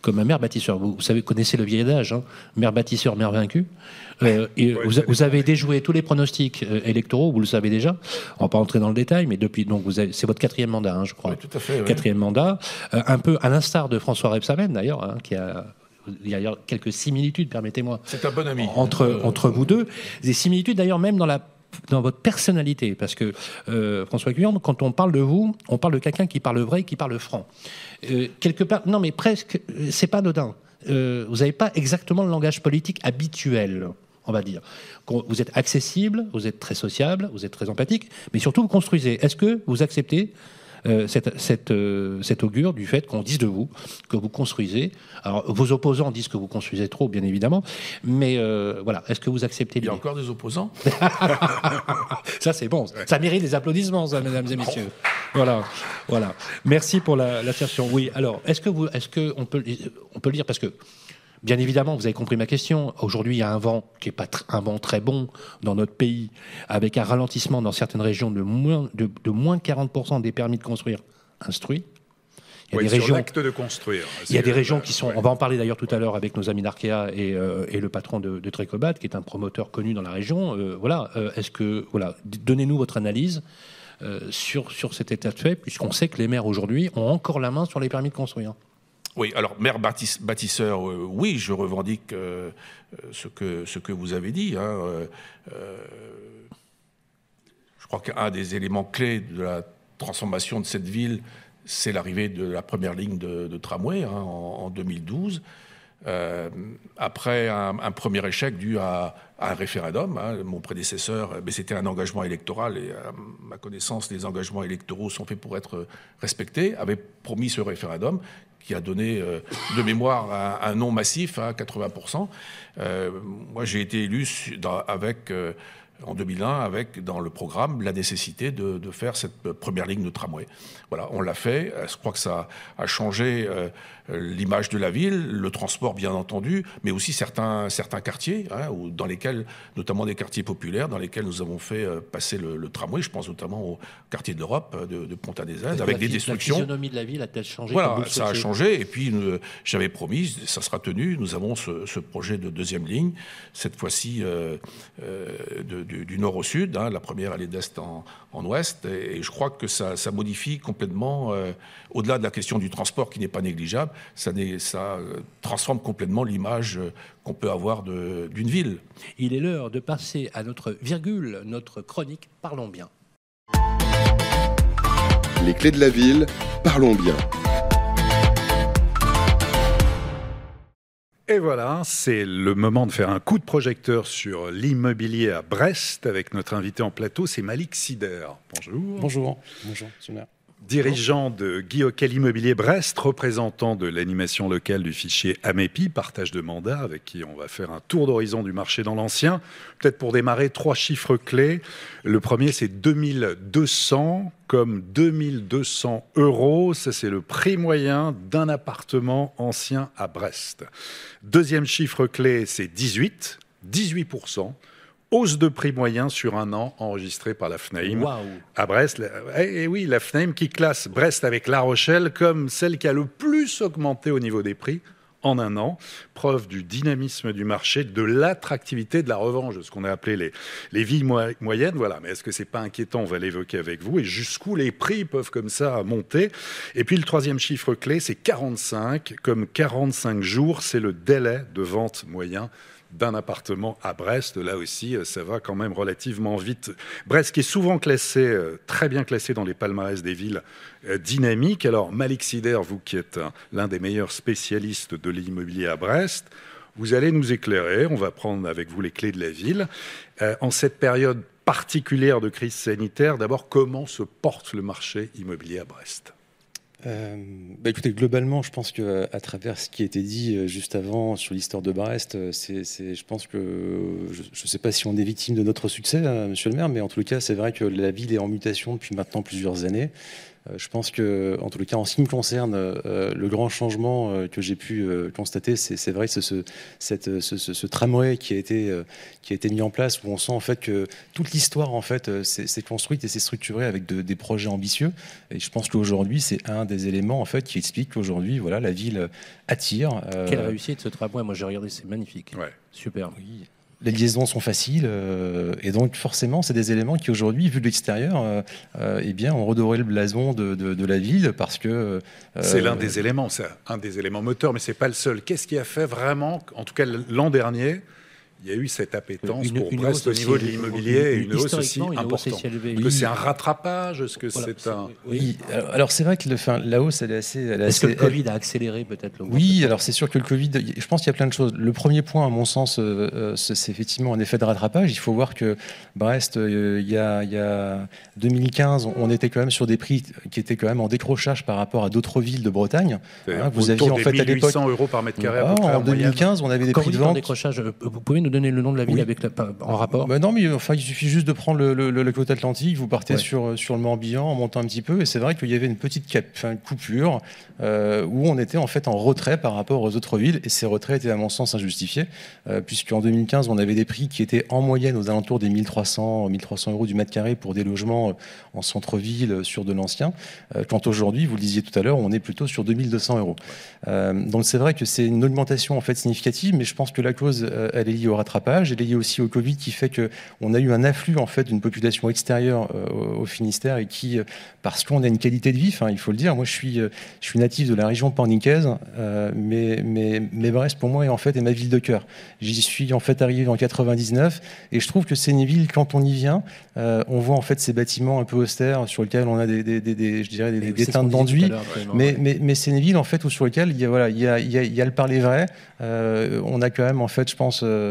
comme un maire bâtisseur. Vous, vous savez, connaissez le vieil adage, hein, maire bâtisseur, maire vaincu. Euh, et ouais, vous, vous avez déjoué tous les pronostics euh, électoraux, vous le savez déjà. On va pas entrer dans le détail, mais depuis, donc vous avez, c'est votre quatrième mandat, hein, je crois. Oui, tout à fait. Oui. Quatrième mandat, euh, un peu à l'instar de François Rebsamen d'ailleurs, hein, qui a il y a quelques similitudes, permettez-moi. C'est un bon ami. Entre, euh, entre vous deux. Des similitudes d'ailleurs même dans, la, dans votre personnalité. Parce que euh, François Cuillant, quand on parle de vous, on parle de quelqu'un qui parle vrai, qui parle franc. Euh, quelque part, non mais presque, c'est pas anodin. Euh, vous n'avez pas exactement le langage politique habituel, on va dire. Vous êtes accessible, vous êtes très sociable, vous êtes très empathique, mais surtout vous construisez. Est-ce que vous acceptez Euh, cette, cette, euh, cet augure du fait qu'on dise de vous que vous construisez. Alors, vos opposants disent que vous construisez trop, bien évidemment, mais euh, voilà. Est-ce que vous acceptez l'idée ? Il y a encore des opposants. Ça, c'est bon. Ça mérite des applaudissements, ça, mesdames et messieurs. Voilà, voilà. Merci pour la, l'assertion. Oui. Alors, est-ce que vous, est-ce que on peut, on peut le dire parce que. Bien évidemment, vous avez compris ma question. Aujourd'hui, il y a un vent qui n'est pas tr- un vent très bon dans notre pays, avec un ralentissement dans certaines régions de moins de, de moins quarante pour cent des permis de construire instruits. Il y a Oui, des sur régions. l'acte de construire. Il y a des C'est- régions qui sont. ouais. On va en parler d'ailleurs tout à l'heure avec nos amis d'Arkea et, euh, et le patron de, de Trécobat, qui est un promoteur connu dans la région. Euh, voilà. Euh, est-ce que voilà, donnez-nous votre analyse euh, sur sur cet état de fait, puisqu'on sait que les maires aujourd'hui ont encore la main sur les permis de construire. Oui, alors maire bâtisse, bâtisseur, euh, oui, je revendique euh, ce, que, ce que vous avez dit. Hein, euh, euh, je crois qu'un des éléments clés de la transformation de cette ville, c'est l'arrivée de la première ligne de, de tramway hein, en, en deux mille douze. Euh, après un, un premier échec dû à, à un référendum, hein, mon prédécesseur, mais c'était un engagement électoral et à ma connaissance, les engagements électoraux sont faits pour être respectés, avait promis ce référendum qui a donné euh, de mémoire un, un non massif à quatre-vingts pour cent. Euh, moi, j'ai été élu dans, avec... Euh, en deux mille un, avec dans le programme la nécessité de, de faire cette première ligne de tramway. Voilà, on l'a fait. Je crois que ça a changé euh, l'image de la ville, le transport bien entendu, mais aussi certains, certains quartiers, hein, où, dans lesquels, notamment des quartiers populaires, dans lesquels nous avons fait euh, passer le, le tramway. Je pense notamment au quartier de l'Europe, de, de Pont-à-des-Aides, avec des destructions. La physionomie de la ville a-t-elle changé? Voilà, ça a changé. Et puis, euh, j'avais promis, ça sera tenu, nous avons ce, ce projet de deuxième ligne, cette fois-ci euh, euh, de, du, du nord au sud. Hein, la première, elle est d'est en, en ouest. Et, et je crois que ça, ça modifie complètement, euh, au-delà de la question du transport qui n'est pas négligeable, ça, ça euh, transforme complètement l'image euh, qu'on peut avoir de, d'une ville. Il est l'heure de passer à notre virgule, notre chronique Parlons bien. Les clés de la ville, parlons bien. Et voilà, c'est le moment de faire un coup de projecteur sur l'immobilier à Brest avec notre invité en plateau, c'est Malik Sider. Bonjour. Bonjour. Bonjour, Sonia. Dirigeant de Guy Hocquel Immobilier Brest, représentant de l'animation locale du fichier Amépi, partage de mandat, avec qui on va faire un tour d'horizon du marché dans l'ancien. Peut-être pour démarrer, trois chiffres clés. Le premier, c'est deux mille deux cents, comme deux mille deux cents euros. Ça, c'est le prix moyen d'un appartement ancien à Brest. Deuxième chiffre clé, c'est dix-huit, dix-huit pour cent. Hausse de prix moyen sur un an enregistrée par la FNAIM Wow. à Brest. Et, et oui, la FNAIM qui classe Brest avec La Rochelle comme celle qui a le plus augmenté au niveau des prix en un an. Preuve du dynamisme du marché, de l'attractivité de la revanche, de ce qu'on a appelé les, les villes mo- moyennes. Voilà. Mais est-ce que c'est pas inquiétant? On va l'évoquer avec vous. Et jusqu'où les prix peuvent comme ça monter. Et puis le troisième chiffre clé, c'est quarante-cinq. Comme quarante-cinq jours, c'est le délai de vente moyen d'un appartement à Brest. Là aussi, ça va quand même relativement vite. Brest qui est souvent classé, très bien classé dans les palmarès des villes dynamiques. Alors, Malik Sider, vous qui êtes l'un des meilleurs spécialistes de l'immobilier à Brest, vous allez nous éclairer. On va prendre avec vous les clés de la ville. En cette période particulière de crise sanitaire, d'abord, comment se porte le marché immobilier à Brest ? Euh, bah écoutez, globalement, je pense que à travers ce qui a été dit juste avant sur l'histoire de Brest, c'est, c'est, je pense que je ne sais pas si on est victime de notre succès, hein, Monsieur le Maire, mais en tout cas, c'est vrai que la ville est en mutation depuis maintenant plusieurs années. Euh, je pense que, en tout cas, en ce qui me concerne, euh, le grand changement euh, que j'ai pu euh, constater, c'est, c'est vrai, c'est ce, cette, ce, ce, ce tramway qui a été euh, qui a été mis en place, où on sent en fait que toute l'histoire en fait euh, s'est, s'est construite et s'est structurée avec de, des projets ambitieux. Et je pense qu'aujourd'hui, c'est un des éléments en fait qui explique qu'aujourd'hui, voilà, la ville attire. Euh... Quelle réussite ce tramway! Moi, j'ai regardé, c'est magnifique. Ouais. Super. Oui. Les liaisons sont faciles euh, et donc forcément c'est des éléments qui aujourd'hui, vu de l'extérieur, euh, euh, eh bien ont redoré le blason de, de, de la ville parce que euh, c'est l'un des éléments, c'est un des éléments moteurs, mais c'est pas le seul. Qu'est-ce qui a fait vraiment, en tout cas l'an dernier, il y a eu cette appétence une, pour une Brest au niveau de l'immobilier et une hausse aussi importante. Est-ce que c'est un rattrapage? Est-ce que voilà, c'est un... Oui, alors, alors c'est vrai que le, fin, la hausse, elle est assez... Elle est Est-ce assez, que le Covid a accéléré peut-être le Oui, alors c'est sûr que le Covid, je pense qu'il y a plein de choses. Le premier point, à mon sens, euh, c'est, c'est effectivement un effet de rattrapage. Il faut voir que Brest, euh, il, y a, il y a deux mille quinze, on était quand même sur des prix qui étaient quand même en décrochage par rapport à d'autres villes de Bretagne. Hein, vous aviez en fait à l'époque... mille huit cents euros par mètre carré à peu ah, près. En deux mille quinze, on avait des Quand prix vous de vente... décrochage, vous pouvez nous donner le nom de la ville oui. avec La, en rapport bah Non, mais enfin, il suffit juste de prendre le, le, le côte atlantique, vous partez ouais. sur, sur le Morbihan en montant un petit peu, et c'est vrai qu'il y avait une petite cap, enfin, coupure euh, où on était en fait en retrait par rapport aux autres villes, et ces retraits étaient à mon sens injustifiés, euh, puisqu'en deux mille quinze, on avait des prix qui étaient en moyenne aux alentours des mille trois cents euros du mètre carré pour des logements en centre-ville sur de l'ancien, euh, quand aujourd'hui, vous le disiez tout à l'heure, on est plutôt sur deux mille deux cents euros. Euh, donc c'est vrai que c'est une augmentation en fait significative, mais je pense que la cause, euh, elle est liée au rattrapage, elle est liée aussi au Covid qui fait qu'on a eu un afflux en fait d'une population extérieure euh, au Finistère et qui, euh, parce qu'on a une qualité de vie, enfin il faut le dire, moi je suis, euh, je suis natif de la région pornicaise, euh, mais, mais, mais Brest pour moi est en fait est ma ville de cœur. J'y suis en fait arrivé en quatre-vingt-dix-neuf et je trouve que c'est une ville, quand on y vient, euh, on voit en fait ces bâtiments un peu austères sur lesquels on a des, des, des, des je dirais des, des teintes d'enduit, mais, ouais. mais, mais c'est une ville en fait où sur lesquelles il y a, voilà, il y a, il y a, il y a le parler vrai, euh, on a quand même en fait je pense euh,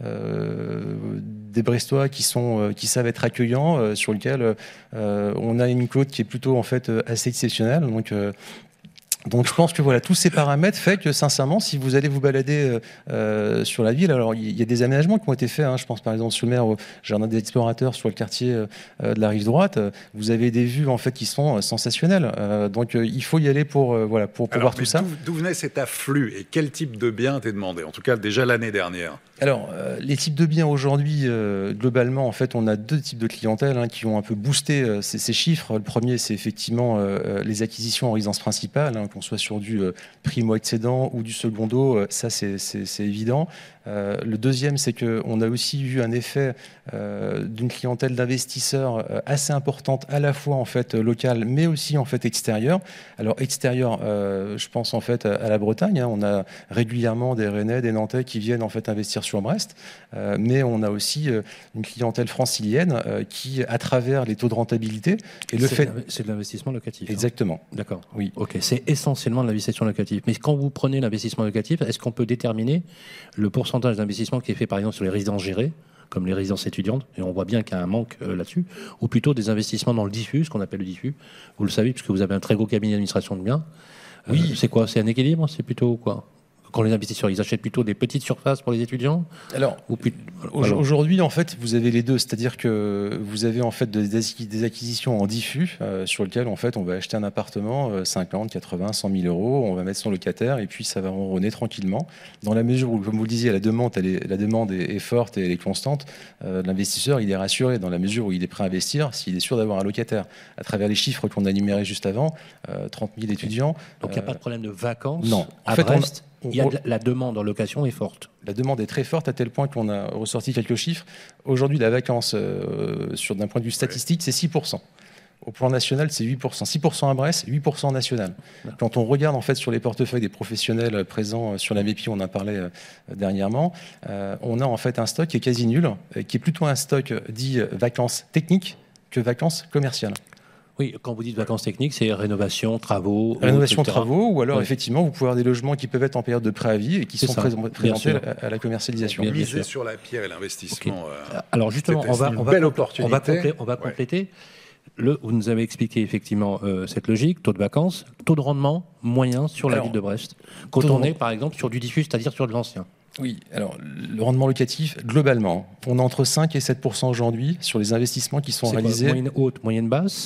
euh, des Brestois qui sont euh, qui savent être accueillants, euh, sur lequel euh, on a une côte qui est plutôt en fait assez exceptionnelle. Donc euh, Donc je pense que voilà, tous ces paramètres fait que sincèrement, si vous allez vous balader euh, sur la ville, alors il y, y a des aménagements qui ont été faits. Hein, je pense par exemple sur le maire au jardin des explorateurs, sur le quartier euh, de la rive droite, euh, vous avez des vues en fait qui sont euh, sensationnelles. Euh, donc euh, il faut y aller pour euh, voilà pour, pour alors, voir tout ça. D'où, d'où venait cet afflux et quel type de biens t'es demandé? En tout cas déjà l'année dernière. Alors euh, les types de biens aujourd'hui, euh, globalement en fait, on a deux types de clientèle hein, qui ont un peu boosté euh, ces, ces chiffres. Le premier, c'est effectivement euh, les acquisitions en résidence principale. Hein, qu'on soit sur du euh, primo-excédent ou du secondo, euh, ça c'est, c'est, c'est évident. Euh, le deuxième, c'est qu'on a aussi vu un effet euh, d'une clientèle d'investisseurs euh, assez importante, à la fois en fait locale, mais aussi en fait extérieure. Alors extérieur, euh, je pense en fait à, à la Bretagne. Hein, on a régulièrement des Rennais, des Nantais qui viennent en fait investir sur Brest, euh, mais on a aussi euh, une clientèle francilienne euh, qui, à travers les taux de rentabilité et le c'est fait, de c'est de l'investissement locatif. Exactement. Hein. D'accord. Oui. Ok. C'est essentiellement de l'investissement locatif. Mais quand vous prenez l'investissement locatif, est-ce qu'on peut déterminer le pourcentage d'investissement qui est fait par exemple sur les résidences gérées, comme les résidences étudiantes, et on voit bien qu'il y a un manque euh, là-dessus, ou plutôt des investissements dans le diffus, ce qu'on appelle le diffus. Vous le savez, puisque vous avez un très gros cabinet d'administration de biens. Euh, oui. C'est quoi? C'est un équilibre? C'est plutôt quoi? Quand les investisseurs, ils achètent plutôt des petites surfaces pour les étudiants? Alors, ou plus... aujourd'hui, en fait, vous avez les deux. C'est-à-dire que vous avez en fait des acquisitions en diffus euh, sur lesquelles, en fait, on va acheter un appartement euh, cinquante, quatre-vingts, cent mille euros, on va mettre son locataire et puis ça va ronronner tranquillement. Dans la mesure où, comme vous le disiez, la demande, elle est, la demande est, est forte et elle est constante, euh, l'investisseur, il est rassuré dans la mesure où il est prêt à investir s'il est sûr d'avoir un locataire. À travers les chiffres qu'on a énumérés juste avant, euh, trente mille étudiants. Donc, il n'y a pas de problème de vacances non. à en fait, Brest on... Il y a de la demande en location est forte. La demande est très forte à tel point qu'on a ressorti quelques chiffres. Aujourd'hui, la vacance, euh, sur, d'un point de vue statistique, c'est six pour cent. Au plan national, c'est huit pour cent. six pour cent à Brest, huit pour cent national. Quand on regarde en fait sur les portefeuilles des professionnels présents sur la M E P I, on en parlait euh, dernièrement, euh, on a en fait un stock qui est quasi nul, euh, qui est plutôt un stock dit euh, vacances techniques que vacances commerciales. Oui, quand vous dites vacances techniques, c'est rénovation, travaux... Rénovation, travaux, ou alors oui. effectivement, vous pouvez avoir des logements qui peuvent être en période de préavis et qui c'est sont pré- présentés à, à la commercialisation. Bien, Miser sur la pierre et l'investissement. Okay. Euh, alors justement, on va, une on, belle va, opportunité. on va, complé- on va compléter. Ouais. Le, vous nous avez expliqué effectivement euh, cette logique, taux de vacances, taux de rendement moyen sur la alors, ville de Brest. Quand on est par exemple sur du diffus, c'est-à-dire sur de l'ancien. Oui, alors le rendement locatif, globalement, on est entre cinq et sept pour cent aujourd'hui sur les investissements qui sont c'est réalisés. Quoi, moyenne haute, moyenne basse?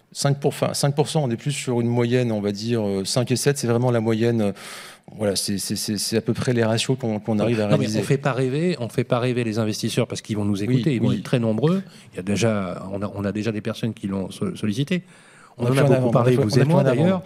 cinq pour cent, cinq pour cent, on est plus sur une moyenne, on va dire cinq et sept, c'est vraiment la moyenne. Voilà, c'est, c'est, c'est, c'est à peu près les ratios qu'on, qu'on arrive à non, réaliser. Mais on fait pas rêver, on fait pas rêver les investisseurs parce qu'ils vont nous écouter, oui, ils vont oui. être très nombreux. Il y a déjà, on a, on a déjà des personnes qui l'ont sollicité. On, on en a beaucoup avant, parlé, on a vous et moi d'ailleurs.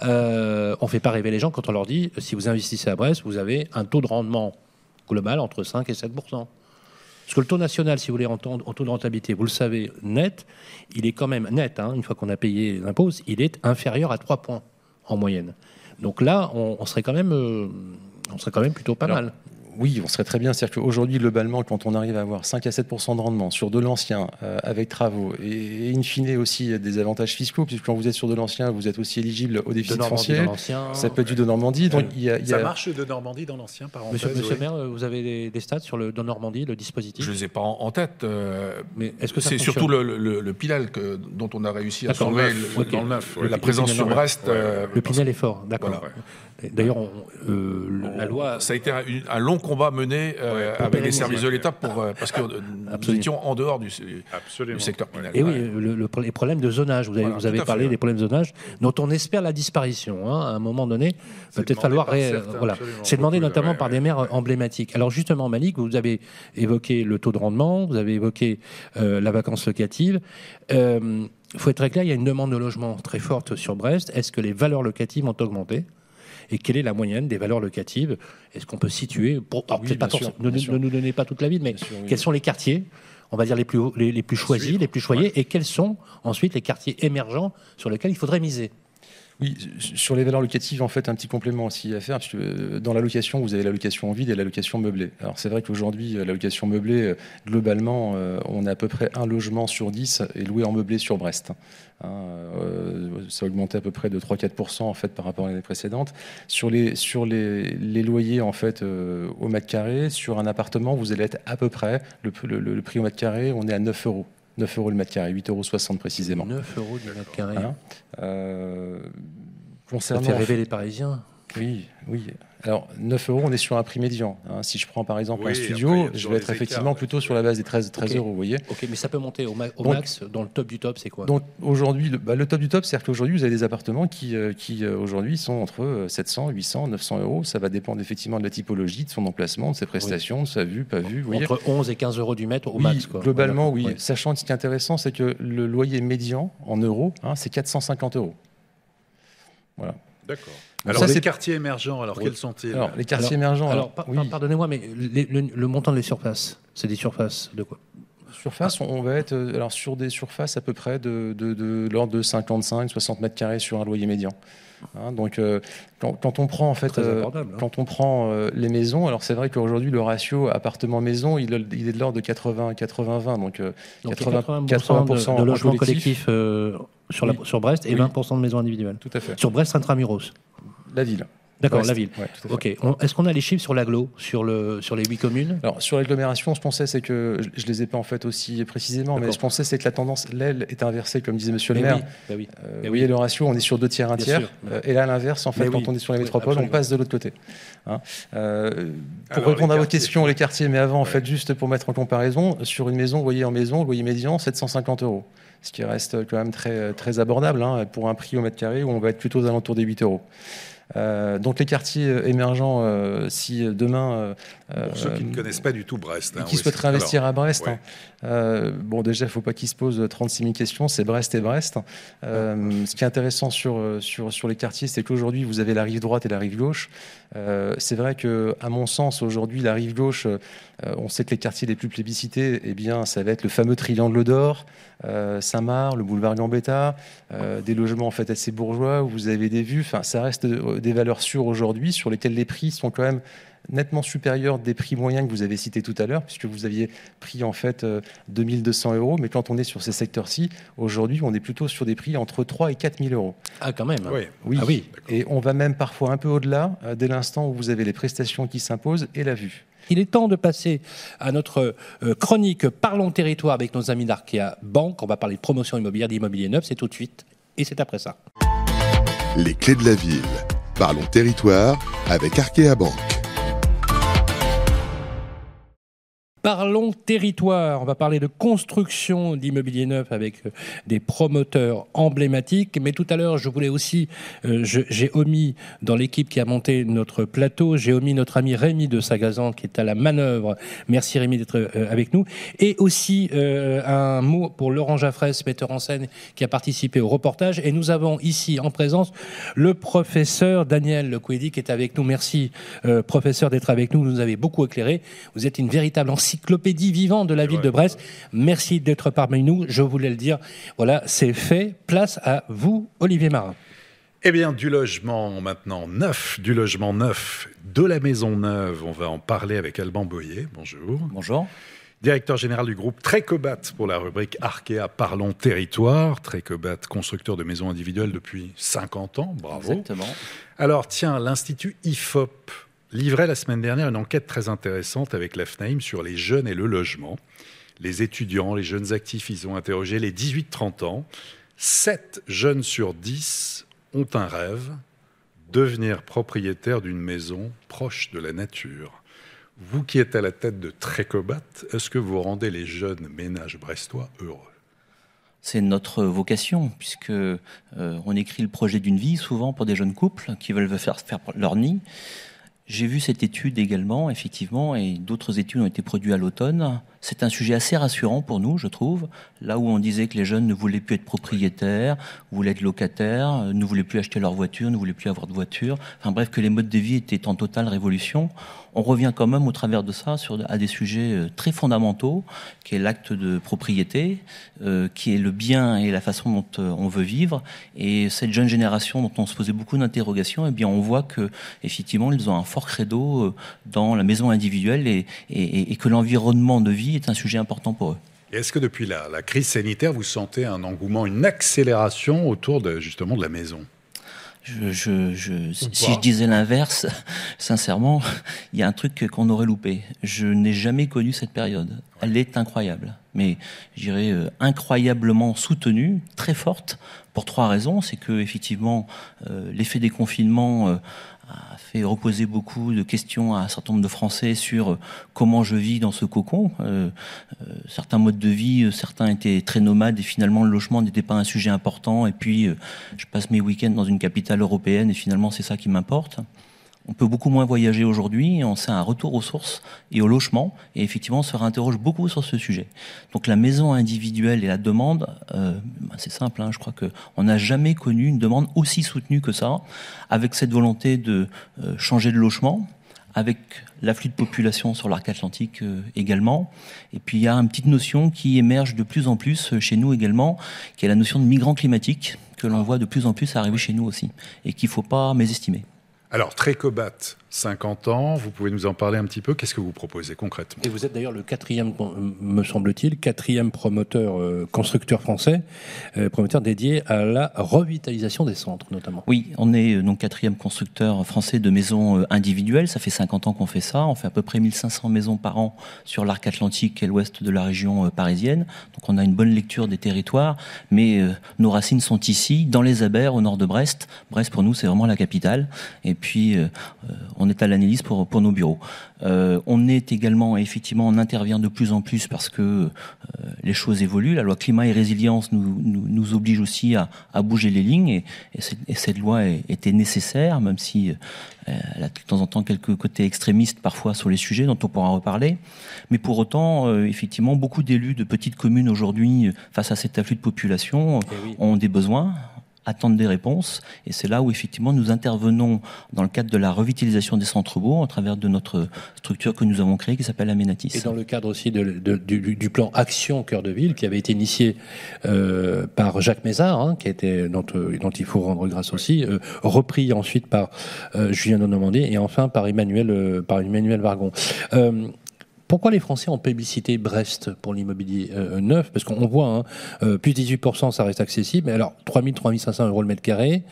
Euh, on fait pas rêver les gens quand on leur dit si vous investissez à Brest, vous avez un taux de rendement global entre cinq et sept pour cent. Parce que le taux national, si vous voulez, en taux de rentabilité, vous le savez, net, il est quand même net, hein, une fois qu'on a payé les impôts, il est inférieur à trois points en moyenne. Donc là, on, on serait quand même, euh, on serait quand même plutôt pas Alors, mal. Oui, on serait très bien. C'est-à-dire qu'aujourd'hui, globalement, quand on arrive à avoir cinq à sept pour cent de rendement sur de l'ancien, euh, avec travaux, et, et in fine aussi des avantages fiscaux, puisque quand vous êtes sur de l'ancien, vous êtes aussi éligible au déficit de foncier. Ça peut être du de Normandie. Donc il y a, il y a... Ça marche de Normandie dans l'ancien, parenthèse. Monsieur, monsieur oui. le maire, vous avez des, des stats sur le de Normandie, le dispositif? Je ne les ai pas en, en tête. Euh, mais est-ce que ça c'est fonctionne? surtout le, le, le Pinel que, dont on a réussi à sauver le, okay. dans le neuf, la ouais. présence sur Brest. Ouais, euh, le Pinel est fort, d'accord. Voilà, ouais. D'ailleurs, on, euh, le, la loi... Ça a été un, un long combat mené euh, ouais, avec les services de l'État pour, euh, parce que euh, nous étions en dehors du, du secteur Pinel. Et oui, le, le, les problèmes de zonage, vous avez, voilà, vous avez parlé fait, des problèmes de zonage, dont on espère la disparition. Hein, à un moment donné, il va peut-être falloir... Ré... Certains, voilà. C'est demandé notamment ouais, par ouais, des maires ouais. emblématiques. Alors justement, Malik, vous avez évoqué le taux de rendement, vous avez évoqué euh, la vacance locative. Il euh, faut être très clair, il y a une demande de logement très forte sur Brest. Est-ce que les valeurs locatives ont augmenté ? Et quelle est la moyenne des valeurs locatives? Est-ce qu'on peut situer, pour, alors, oui, pas sûr, ne, ne nous donnez pas toute la ville, mais sûr, oui. quels sont les quartiers, on va dire les plus, les, les plus choisis, suivre. les plus choyés, ouais. et quels sont ensuite les quartiers émergents sur lesquels il faudrait miser? Oui, sur les valeurs locatives, en fait, un petit complément aussi à faire, parce que dans la location, vous avez la location vide et la location meublée. Alors c'est vrai qu'aujourd'hui, la location meublée, globalement, on a à peu près un logement sur dix est loué en meublé sur Brest. Hein, euh, ça a augmenté à peu près de trois à quatre pour cent en fait par rapport à l'année précédente. Sur les, sur les, les loyers en fait euh, au mètre carré, sur un appartement, vous allez être à peu près, le, le, le prix au mètre carré, on est à neuf euros. neuf euros le mètre carré, huit euros soixante précisément. neuf euros le mètre carré. Hein euh, concernant... Ça fait rêver les Parisiens. Oui, oui. Alors, neuf euros, on est sur un prix médian. Hein. Si je prends par exemple oui, un studio, après, je vais être effectivement écarts, plutôt ouais. sur la base des treize, treize okay. euros, vous voyez. Ok, mais ça peut monter au, ma- au donc, max, dans le top du top, c'est quoi? Donc aujourd'hui, le, bah, le top du top, c'est-à-dire qu'aujourd'hui, vous avez des appartements qui, euh, qui euh, aujourd'hui, sont entre sept cents, huit cents, neuf cents euros. Ça va dépendre effectivement de la typologie, de son emplacement, de ses prestations, oui. de sa vue, pas vue. Entre onze et quinze euros du mètre au oui, max, quoi. Globalement, oui. Ouais. Sachant que ce qui est intéressant, c'est que le loyer médian en euros, hein, c'est quatre cent cinquante euros. Voilà. D'accord. Alors, ça, les quartiers émergents, alors oui. quels sont-ils? Alors, les quartiers alors, émergents. Alors, alors oui. pardonnez-moi, mais les, le, le montant des surfaces, c'est des surfaces de quoi? Surface, on va être alors, sur des surfaces à peu près de, de, de, de l'ordre de cinquante-cinq à soixante mètres carrés sur un loyer médian. Hein, donc, euh, quand, quand on prend en fait, euh, hein. quand on prend euh, les maisons, alors c'est vrai qu'aujourd'hui le ratio appartement-maison, il, il est de l'ordre de quatre-vingts vingt, donc, euh, donc quatre-vingts pour cent de, de logements collectifs euh, sur, oui. la, sur Brest et oui. vingt pour cent de maisons individuelles. Tout à fait. Sur Brest intramuros. La ville. D'accord, la ville. Ouais, ok. On, est-ce qu'on a les chiffres sur l'agglo, sur, le, sur les huit communes? Alors, sur l'agglomération, je pensais, c'est que, je ne les ai pas en fait aussi précisément, D'accord. mais je pensais c'est que la tendance, l'aile est inversée, comme disait monsieur le maire. Oui, bah oui. Euh, vous voyez, le ratio, on est sur deux tiers, un tiers. Euh, et là, à l'inverse, en fait, mais quand oui. on est sur les métropoles, oui, on passe de l'autre côté. Hein euh, pour Alors, répondre à votre question, les quartiers, mais avant, en ouais. fait, juste pour mettre en comparaison, sur une maison, vous voyez, en maison, le loyer médian, sept cent cinquante euros. Ce qui reste quand même très, très abordable, hein, pour un prix au mètre carré où on va être plutôt aux alentours des huit euros. Euh, donc les quartiers émergents, euh, si demain... Euh, Pour ceux qui ne connaissent pas du tout Brest. Hein, qui oui, souhaiteraient investir alors, à Brest, ouais. hein, euh, bon déjà il ne faut pas qu'ils se posent trente-six mille questions, c'est Brest et Brest. Euh, ouais. Ce qui est intéressant sur, sur, sur les quartiers, c'est qu'aujourd'hui vous avez la rive droite et la rive gauche. Euh, c'est vrai qu'à mon sens, aujourd'hui, la rive gauche, euh, on sait que les quartiers les plus plébiscités, eh bien, ça va être le fameux triangle d'or, euh, Saint-Marc, le boulevard Gambetta, euh, des logements en fait assez bourgeois où vous avez des vues. Enfin, ça reste des valeurs sûres aujourd'hui sur lesquelles les prix sont quand même nettement supérieurs des prix moyens que vous avez cités tout à l'heure, puisque vous aviez pris en fait euh, deux mille deux cents euros, mais quand on est sur ces secteurs-ci, aujourd'hui, on est plutôt sur des prix entre trois et quatre mille euros. Ah, quand même. Oui. Oui. Ah, oui. Et on va même parfois un peu au-delà, euh, dès l'instant où vous avez les prestations qui s'imposent et la vue. Il est temps de passer à notre euh, chronique Parlons Territoire avec nos amis d'Arkea Banque. On va parler de promotion immobilière, d'immobilier neuf, c'est tout de suite, et c'est après ça. Les clés de la ville. Parlons Territoire avec Arkea Banque. Parlons territoire. On va parler de construction d'immobilier neuf avec des promoteurs emblématiques. Mais tout à l'heure, je voulais aussi, euh, je, j'ai omis dans l'équipe qui a monté notre plateau, j'ai omis notre ami Rémi de Sagazan qui est à la manœuvre. Merci Rémi d'être euh, avec nous. Et aussi euh, un mot pour Laurent Jaffresse, metteur en scène, qui a participé au reportage. Et nous avons ici en présence le professeur Daniel Lecouedy qui est avec nous. Merci euh, professeur d'être avec nous. Vous nous avez beaucoup éclairé. Vous êtes une véritable encyclopédie vivante de la ville de Brest. Merci d'être parmi nous. Je voulais le dire. Voilà, c'est fait. Place à vous, Olivier Marin. Eh bien, du logement maintenant neuf, du logement neuf, de la maison neuve. On va en parler avec Alban Boyer. Bonjour. Bonjour. Directeur général du groupe Trécobat pour la rubrique Arkea Parlons Territoire. Trécobat, constructeur de maisons individuelles depuis cinquante ans. Bravo. Exactement. Alors, tiens, l'Institut I F O P livrait la semaine dernière une enquête très intéressante avec l'A F N A I M sur les jeunes et le logement. Les étudiants, les jeunes actifs, ils ont interrogé les dix-huit trente ans. sept jeunes sur dix ont un rêve, devenir propriétaire d'une maison proche de la nature. Vous qui êtes à la tête de Trécobat, est-ce que vous rendez les jeunes ménages brestois heureux ? C'est notre vocation, puisque euh, on écrit le projet d'une vie, souvent pour des jeunes couples qui veulent faire, faire leur nid. J'ai vu cette étude également, effectivement, et d'autres études ont été produites à l'automne. C'est un sujet assez rassurant pour nous, je trouve. Là où on disait que les jeunes ne voulaient plus être propriétaires, voulaient être locataires, ne voulaient plus acheter leur voiture, ne voulaient plus avoir de voiture. Enfin bref, que les modes de vie étaient en totale révolution. On revient quand même au travers de ça sur, à des sujets très fondamentaux, qui est l'acte de propriété, euh, qui est le bien et la façon dont euh, on veut vivre. Et cette jeune génération dont on se posait beaucoup d'interrogations, eh bien on voit que effectivement ils ont un fort credo euh, dans la maison individuelle et, et, et que l'environnement de vie est un sujet important pour eux. Et est-ce que depuis la, la crise sanitaire, vous sentez un engouement, une accélération autour de, justement de la maison ? Je, je, je, si, si je disais l'inverse, sincèrement, il y a un truc qu'on aurait loupé. Je n'ai jamais connu cette période. Elle est incroyable, mais je dirais euh, incroyablement soutenue, très forte, pour trois raisons. C'est que effectivement, euh, l'effet des confinements euh, a fait reposer beaucoup de questions à un certain nombre de Français sur euh, comment je vis dans ce cocon. Euh, euh, certains modes de vie, euh, certains étaient très nomades et finalement le logement n'était pas un sujet important. Et puis, euh, je passe mes week-ends dans une capitale européenne et finalement c'est ça qui m'importe. On peut beaucoup moins voyager aujourd'hui, on sait un retour aux sources et au logement, et effectivement on se réinterroge beaucoup sur ce sujet. Donc la maison individuelle et la demande, euh, ben c'est simple, hein, je crois qu'on n'a jamais connu une demande aussi soutenue que ça, avec cette volonté de euh, changer de logement, avec l'afflux de population sur l'arc atlantique euh, également. Et puis il y a une petite notion qui émerge de plus en plus chez nous également, qui est la notion de migrants climatiques, que l'on voit de plus en plus arriver chez nous aussi, et qu'il ne faut pas mésestimer. Alors, Trécobat, cinquante ans, vous pouvez nous en parler un petit peu. Qu'est-ce que vous proposez concrètement ? Et vous êtes d'ailleurs le quatrième, me semble-t-il, quatrième promoteur, euh, constructeur français, euh, promoteur dédié à la revitalisation des centres, notamment. Oui, on est euh, donc quatrième constructeur français de maisons euh, individuelles. Ça fait cinquante ans qu'on fait ça. On fait à peu près mille cinq cents maisons par an sur l'arc atlantique et l'ouest de la région euh, parisienne. Donc on a une bonne lecture des territoires, mais euh, nos racines sont ici, dans les Abers, au nord de Brest. Brest, pour nous, c'est vraiment la capitale. Et puis, euh, on est à l'analyse pour, pour nos bureaux. Euh, on est également, effectivement, on intervient de plus en plus parce que euh, les choses évoluent. La loi climat et résilience nous, nous, nous oblige aussi à, à bouger les lignes et, et, cette, et cette loi est, était nécessaire, même si euh, elle a de temps en temps quelques côtés extrémistes parfois sur les sujets dont on pourra reparler. Mais pour autant, euh, effectivement, beaucoup d'élus de petites communes aujourd'hui, face à cet afflux de population, oui. ont des besoins, attendent des réponses, et c'est là où effectivement nous intervenons dans le cadre de la revitalisation des centres-bourgs à travers de notre structure que nous avons créée qui s'appelle Aménatis. Et dans le cadre aussi de, de, du, du plan Action Cœur de Ville qui avait été initié euh, par Jacques Mézard, hein, qui a été, dont, dont il faut rendre grâce aussi, euh, repris ensuite par euh, Julien de Normandie et enfin par Emmanuel, euh, par Emmanuel Vargon. Euh, Pourquoi les Français ont plébiscité Brest pour l'immobilier euh, neuf ? Parce qu'on voit, hein, euh, plus dix-huit pour cent, ça reste accessible. Mais alors, trois mille, trois mille cinq cents euros le mètre carré.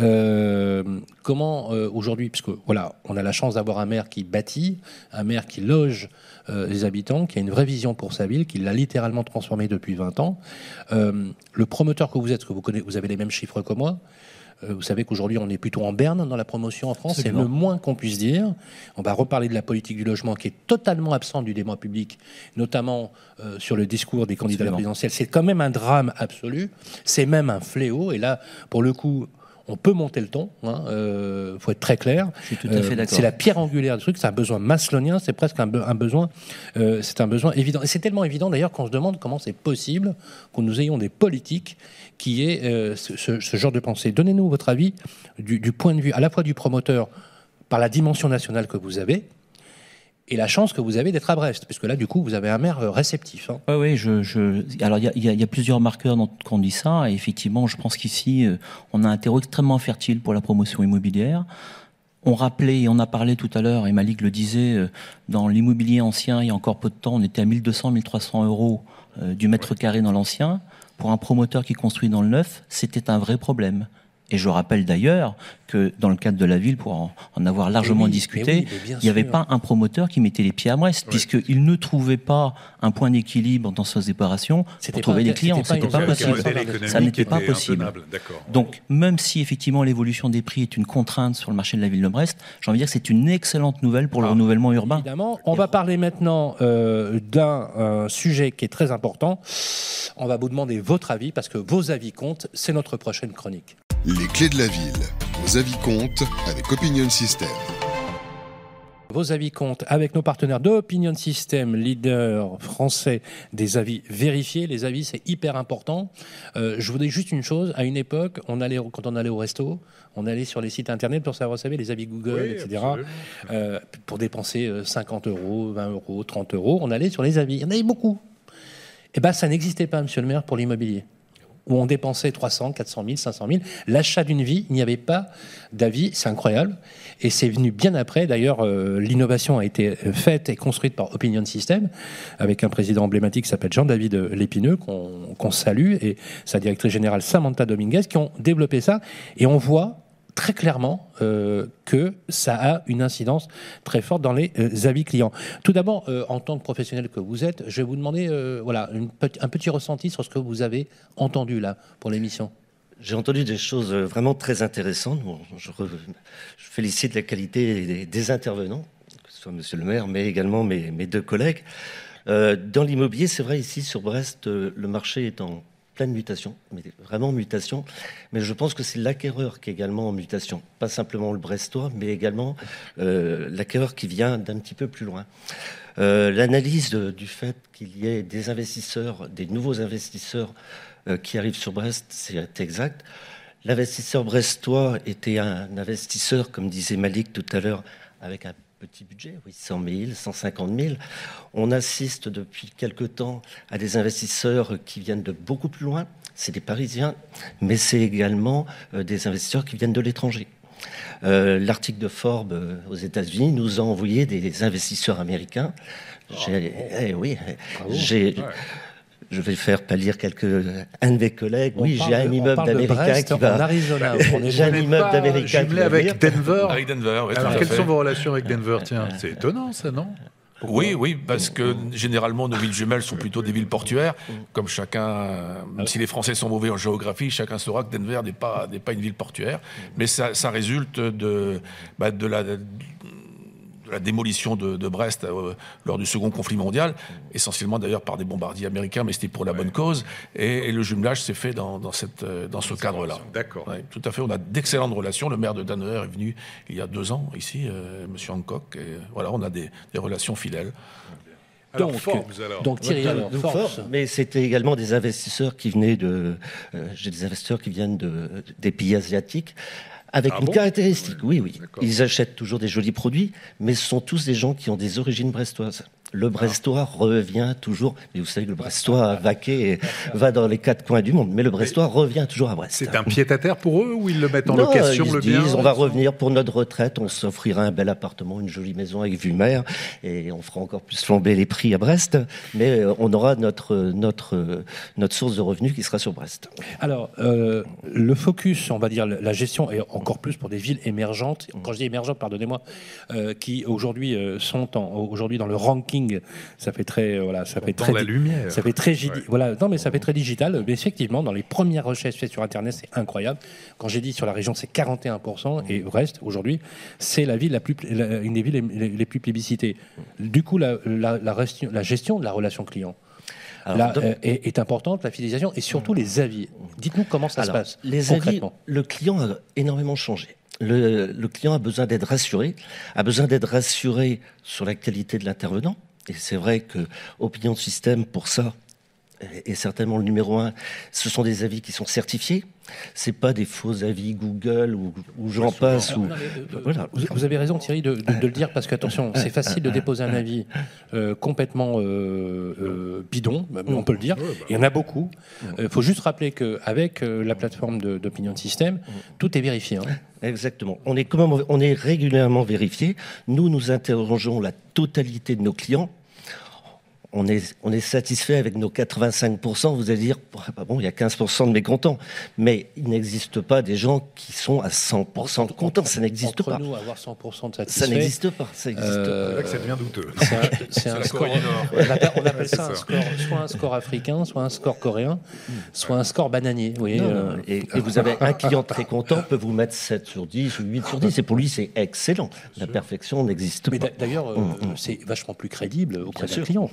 Euh, comment euh, aujourd'hui, puisque voilà, on a la chance d'avoir un maire qui bâtit, un maire qui loge euh, les habitants, qui a une vraie vision pour sa ville, qui l'a littéralement transformée depuis vingt ans. Euh, le promoteur que vous êtes, que vous connaissez, vous avez les mêmes chiffres que moi. Euh, vous savez qu'aujourd'hui, on est plutôt en berne dans la promotion en France, c'est le moins qu'on puisse dire. On va reparler de la politique du logement qui est totalement absente du débat public, notamment euh, sur le discours des candidats à la présidentielle. C'est quand même un drame absolu, c'est même un fléau. Et là, pour le coup, on peut monter le ton, il hein, euh, faut être très clair. Je suis tout à fait d'accord. C'est la pierre angulaire du truc, c'est un besoin maslonien, c'est presque un, be- un besoin, euh, c'est un besoin évident. Et c'est tellement évident d'ailleurs qu'on se demande comment c'est possible que nous ayons des politiques qui aient euh, ce, ce, ce genre de pensée. Donnez-nous votre avis du, du point de vue à la fois du promoteur par la dimension nationale que vous avez, et la chance que vous avez d'être à Brest, puisque là, du coup, vous avez un maire réceptif. Hein. Oui, oui. Je, je... Alors, il y a, y, a, y a plusieurs marqueurs dans, quand on dit ça, et effectivement, je pense qu'ici, euh, on a un terreau extrêmement fertile pour la promotion immobilière. On rappelait, et on a parlé tout à l'heure, et Malik le disait, euh, dans l'immobilier ancien, il y a encore peu de temps, on était à mille deux cents, mille trois cents euros euh, du mètre carré dans l'ancien. Pour un promoteur qui construit dans le neuf, c'était un vrai problème. Et je rappelle d'ailleurs que dans le cadre de la ville, pour en, en avoir largement oui, discuté, oui, il n'y avait pas un promoteur qui mettait les pieds à Brest, oui. puisqu'il ne trouvait pas un point d'équilibre dans sa séparation pour trouver des clients. C'était pas, pas possible. Ça n'était pas possible. Donc, même si effectivement l'évolution des prix est une contrainte sur le marché de la ville de Brest, j'ai envie de dire que c'est une excellente nouvelle pour ah, le renouvellement urbain. Évidemment. On va parler maintenant euh, d'un euh, sujet qui est très important. On va vous demander votre avis, parce que vos avis comptent. C'est notre prochaine chronique. Les clés de la ville. Vos avis comptent avec Opinion System. Vos avis comptent avec nos partenaires de Opinion System, leader français des avis vérifiés. Les avis, c'est hyper important. Euh, je vous dis juste une chose. À une époque, on allait, quand on allait au resto, on allait sur les sites internet pour savoir, vous savez, les avis Google, oui, et cetera. Euh, pour dépenser cinquante euros, vingt euros, trente euros, on allait sur les avis. Il y en avait beaucoup. Eh bien, ça n'existait pas, monsieur le maire, pour l'immobilier, où on dépensait trois cents, quatre cent mille, cinq cent mille. L'achat d'une vie, il n'y avait pas d'avis, c'est incroyable. Et c'est venu bien après. D'ailleurs, euh, l'innovation a été faite et construite par Opinion System, avec un président emblématique qui s'appelle Jean-David Lépineux, qu'on, qu'on salue, et sa directrice générale Samantha Dominguez, qui ont développé ça. Et on voit très clairement euh, que ça a une incidence très forte dans les euh, avis clients. Tout d'abord, euh, en tant que professionnel que vous êtes, je vais vous demander euh, voilà, une petit, un petit ressenti sur ce que vous avez entendu là pour l'émission. J'ai entendu des choses vraiment très intéressantes. Bon, je, re, je félicite la qualité des, des intervenants, que ce soit monsieur le maire, mais également mes, mes deux collègues. Euh, dans l'immobilier, c'est vrai, ici sur Brest, euh, le marché est en pleine mutation, mais vraiment mutation. Mais je pense que c'est l'acquéreur qui est également en mutation. Pas simplement le Brestois, mais également euh, l'acquéreur qui vient d'un petit peu plus loin. Euh, l'analyse de, du fait qu'il y ait des investisseurs, des nouveaux investisseurs euh, qui arrivent sur Brest, c'est exact. L'investisseur brestois était un investisseur, comme disait Malik tout à l'heure, avec un petit budget, oui, cent mille, cent cinquante mille. On assiste depuis quelque temps à des investisseurs qui viennent de beaucoup plus loin. C'est des Parisiens, mais c'est également euh, des investisseurs qui viennent de l'étranger. Euh, l'article de Forbes euh, aux États-Unis nous a envoyé des, des investisseurs américains. J'ai, eh, oui, Bravo. j'ai... Ouais. Je vais faire pâlir quelques un de mes collègues. On oui, j'ai un immeuble d'Américain qui va. En Arizona. J'ai un immeuble d'Américain qui va avec Denver. Avec Denver. Oui, alors, quelles sont vos relations avec Denver? Tiens, c'est étonnant, ça, non? Pourquoi? Oui, oui, parce que généralement nos villes jumelles sont plutôt des villes portuaires. Comme chacun, même si les Français sont mauvais en géographie, chacun saura que Denver n'est pas n'est pas une ville portuaire. Mais ça, ça résulte de bah, de la de la démolition de, de Brest euh, lors du second conflit mondial, essentiellement d'ailleurs par des bombardiers américains, mais c'était pour la ouais. bonne cause. Et, et le jumelage s'est fait dans, dans, cette, euh, dans ce cadre-là. D'accord. Ouais, tout à fait. On a d'excellentes relations. Le maire de Denver est venu il y a deux ans ici, euh, Monsieur Hancock. Et voilà, on a des, des relations fidèles. Alors, donc, Forbes, alors. donc Thierry, alors, donc, Forbes, mais c'était également des investisseurs qui venaient de. Euh, j'ai des investisseurs qui viennent de, des pays asiatiques. Avec ah une bon caractéristique, oui, oui. D'accord. Ils achètent toujours des jolis produits, mais ce sont tous des gens qui ont des origines brestoises. Le Brestois ah. revient toujours, mais vous savez que le Brestois a vaqué et va dans les quatre coins du monde, mais le Brestois mais revient toujours à Brest. C'est un pied-à-terre pour eux ou ils le mettent en non, location ils le se disent, bien on va revenir pour notre retraite, on s'offrira un bel appartement, une jolie maison avec vue mer, et on fera encore plus flamber les prix à Brest, mais on aura notre, notre, notre source de revenus qui sera sur Brest. Alors, euh, le focus, on va dire, la gestion, et encore plus pour des villes émergentes, quand je dis émergentes, pardonnez-moi, euh, qui aujourd'hui euh, sont en, aujourd'hui dans le ranking bling, ça fait très, voilà, ça fait dans très, la lumière. ça fait très, ouais. voilà, non mais ça fait très Mmh. digital. Mais effectivement, dans les premières recherches faites sur Internet, c'est incroyable. Quand j'ai dit sur la région, c'est quarante et un pour cent et Brest aujourd'hui, c'est la ville la plus, la, une des villes les, les plus plébiscitées. Du coup, la, la, la, gestion, la gestion de la relation client. Alors, là, donc, est, est importante, la fidélisation et surtout les avis. Dites-nous comment ça alors, se passe les concrètement. Avis, le client a énormément changé. Le, le client a besoin d'être rassuré, a besoin d'être rassuré sur la qualité de l'intervenant. Et c'est vrai que Opinion Système, pour ça, est certainement le numéro un. Ce sont des avis qui sont certifiés. C'est pas des faux avis Google ou, ou j'en passe. Ou... Non, mais, euh, voilà. vous, vous avez raison Thierry de, de, de le dire parce qu'attention, c'est facile de déposer un avis euh, complètement euh, euh, bidon, on peut le dire. Il y en a beaucoup. Il euh, faut juste rappeler qu'avec euh, la plateforme de, d'Opinion Système, tout est vérifié. Hein. Exactement. On est, comment, on est régulièrement vérifié. Nous, nous interrogeons la totalité de nos clients. On est, on est satisfait avec nos quatre-vingt-cinq pour cent. Vous allez dire, bon, il y a quinze pour cent de mécontents. Mais il n'existe pas des gens qui sont à cent pour cent contents. Ça n'existe pas. Entre nous, avoir cent pour cent de satisfaits. Ça n'existe pas. Ça n'existe euh, pas. Là que ça devient douteux. C'est un, c'est un score. On appelle, on appelle ça, un score, soit un score africain, soit un score coréen, soit un score bananier. Vous voyez, non, euh, non, et, et vous avez un client très content, peut vous mettre sept sur dix ou huit sur dix. Et pour lui, c'est excellent. La perfection n'existe mais pas. D'ailleurs, euh, mmh. c'est vachement plus crédible auprès d'un client.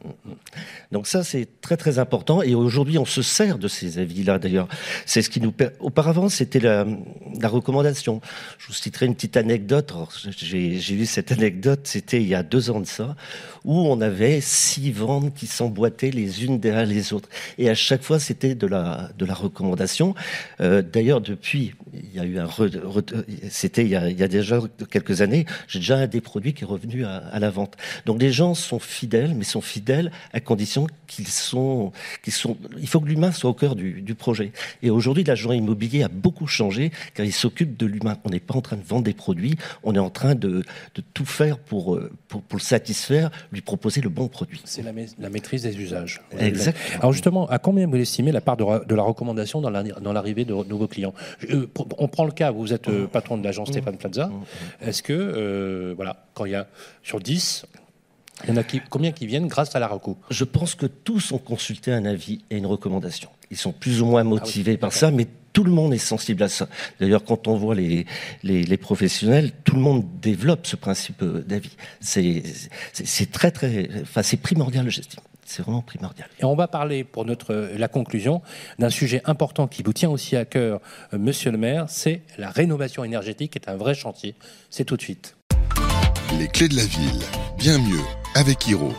Donc ça, c'est très très important. Et aujourd'hui, on se sert de ces avis-là. D'ailleurs, c'est ce qui nous. Per... Auparavant, c'était la, la recommandation. Je vous citerai une petite anecdote. Alors, j'ai, j'ai eu cette anecdote. C'était il y a deux ans de ça, où on avait six ventes qui s'emboîtaient les unes derrière les autres. Et à chaque fois, c'était de la de la recommandation. Euh, d'ailleurs, depuis, il y a eu un. Re... Re... C'était il y, a, il y a déjà quelques années. J'ai déjà un des produits qui est revenu à, à la vente. Donc les gens sont fidèles, mais sont fidèles à condition qu'ils sont, qu'ils sont, il faut que l'humain soit au cœur du, du projet. Et aujourd'hui, l'agent immobilier a beaucoup changé car il s'occupe de l'humain. On n'est pas en train de vendre des produits, on est en train de, de tout faire pour, pour, pour le satisfaire, lui proposer le bon produit. C'est la, ma- la maîtrise des usages. Exactement. Alors justement, à combien vous estimez la part de, ra- de la recommandation dans, la, dans l'arrivée de nouveaux clients ? euh, On prend le cas, vous êtes euh, patron de l'agence Stéphane Plaza. Est-ce que, euh, voilà, quand il y a sur dix, il y en a qui, combien qui viennent grâce à la reco ? Je pense que tous ont consulté un avis et une recommandation. Ils sont plus ou moins motivés ah oui, par ça, mais tout le monde est sensible à ça. D'ailleurs, quand on voit les, les, les professionnels, tout le monde développe ce principe d'avis. C'est, c'est, c'est très, très, enfin, c'est primordial, j'estime. C'est vraiment primordial. Et on va parler, pour notre, la conclusion, d'un sujet important qui vous tient aussi à cœur, euh, monsieur le maire, c'est la rénovation énergétique, qui est un vrai chantier. C'est tout de suite. Les clés de la ville, bien mieux avec Hiro.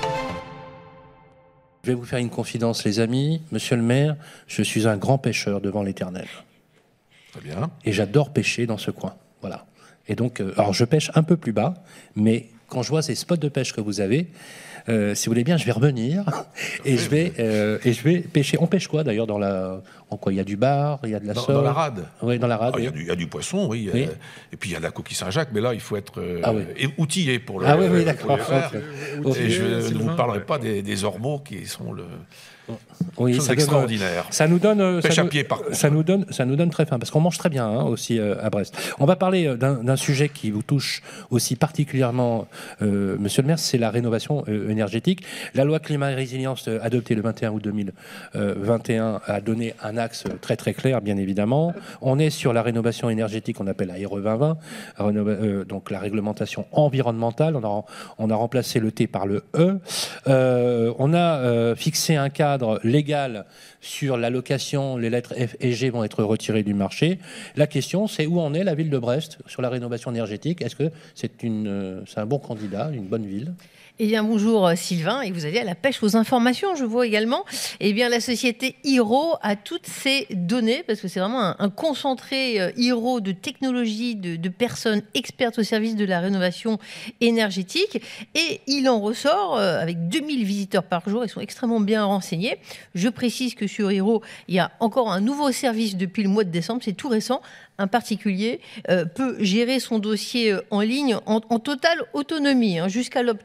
Je vais vous faire une confidence, les amis. Monsieur le maire, je suis un grand pêcheur devant l'Éternel. Très bien. Et j'adore pêcher dans ce coin. Voilà. Et donc, euh, alors je pêche un peu plus bas, mais quand je vois ces spots de pêche que vous avez, euh, si vous voulez bien, je vais revenir et je vais euh, et je vais pêcher. On pêche quoi d'ailleurs dans la en quoi il y a du bar, il y a de la Dans, sole. dans la rade. Oui, dans la rade. Ah, il, y oui. a du, il y a du poisson, oui. Oui. Euh, et puis il y a la coquille Saint-Jacques, mais là il faut être euh, Ah oui. et- outillé pour le, Ah oui, oui, pour d'accord. le faire. Ok. Et je ne Sylvain. vous parlerai pas des, des ormeaux qui sont le Oui, chose ça donne, extraordinaire. Ça nous donne, euh, Pêche ça à nous, pied, par contre. ça nous donne, ça nous donne très faim parce qu'on mange très bien hein, aussi euh, à Brest. On va parler euh, d'un, d'un sujet qui vous touche aussi particulièrement, euh, Monsieur le maire, c'est la rénovation euh, énergétique. La loi climat et résilience euh, adoptée le vingt et un août deux mille vingt et un a donné un axe très très clair, bien évidemment. On est sur la rénovation énergétique, on appelle la R E vingt vingt, rénova- euh, donc la réglementation environnementale. On a, on a remplacé le T par le E. Euh, on a euh, fixé un cadre légal sur la location, les lettres F et G vont être retirées du marché. La question, c'est où en est la ville de Brest sur la rénovation énergétique ? Est-ce que c'est, une, euh, c'est un bon candidat, une bonne ville ? Eh bien, bonjour euh, Sylvain, et vous allez à la pêche aux informations, je vois également. Eh bien, la société Hiro a toutes ces données, parce que c'est vraiment un, un concentré euh, Hiro de technologies, de, de personnes expertes au service de la rénovation énergétique. Et il en ressort, euh, avec deux mille visiteurs par jour, ils sont extrêmement bien renseignés. Je précise que sur Hiro, il y a encore un nouveau service depuis le mois de décembre, c'est tout récent. Un particulier euh, peut gérer son dossier euh, en ligne en, en totale autonomie, hein, jusqu'à l'obtention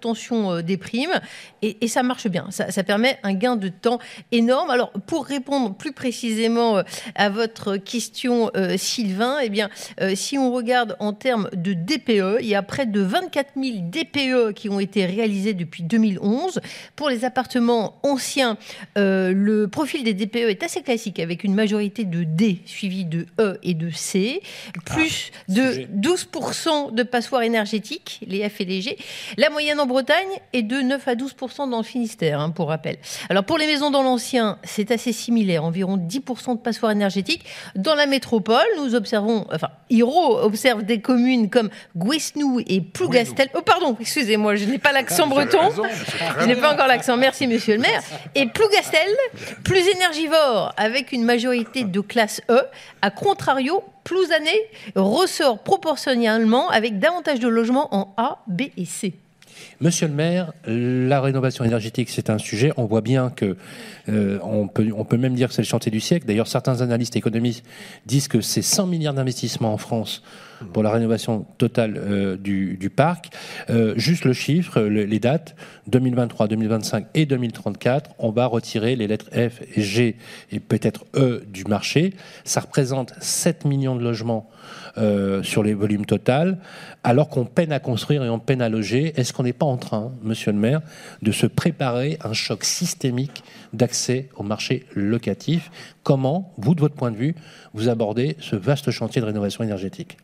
l'augmentation euh, des primes. Et, et ça marche bien. Ça, ça permet un gain de temps énorme. Alors, pour répondre plus précisément euh, à votre question, euh, Sylvain, eh bien, euh, si on regarde en termes de D P E, il y a près de vingt-quatre mille D P E qui ont été réalisés depuis deux mille onze. Pour les appartements anciens, euh, le profil des D P E est assez classique, avec une majorité de D suivie de E et de C, plus ah, de douze pour cent de passoires énergétiques, les F et les G. La moyenne en Bretagne est de neuf à douze pour cent dans le Finistère, hein, pour rappel. Alors pour les maisons dans l'ancien, c'est assez similaire, environ dix pour cent de passoires énergétiques. Dans la métropole, nous observons, enfin, Hiro observe des communes comme Guesnou et Plougastel. Oh pardon, excusez-moi, je n'ai pas l'accent breton. Raison, je n'ai pas encore l'accent, merci monsieur le maire. Et Plougastel, plus énergivore, avec une majorité de classe E. À contrario, Plouzané ressort proportionnellement avec davantage de logements en A, B et C. Monsieur le maire, la rénovation énergétique, c'est un sujet. On voit bien que euh, on peut, on peut même dire que c'est le chantier du siècle. D'ailleurs, certains analystes économistes disent que c'est cent milliards d'investissements en France pour la rénovation totale euh, du, du parc. Euh, juste le chiffre, le, les dates, deux mille vingt-trois, deux mille vingt-cinq et deux mille trente-quatre, on va retirer les lettres F, G et peut-être E du marché. Ça représente sept millions de logements euh, sur les volumes total, alors qu'on peine à construire et on peine à loger. Est-ce qu'on n'est pas en train, monsieur le maire, de se préparer à un choc systémique d'accès au marché locatif? Comment, vous, de votre point de vue, vous abordez ce vaste chantier de rénovation énergétique?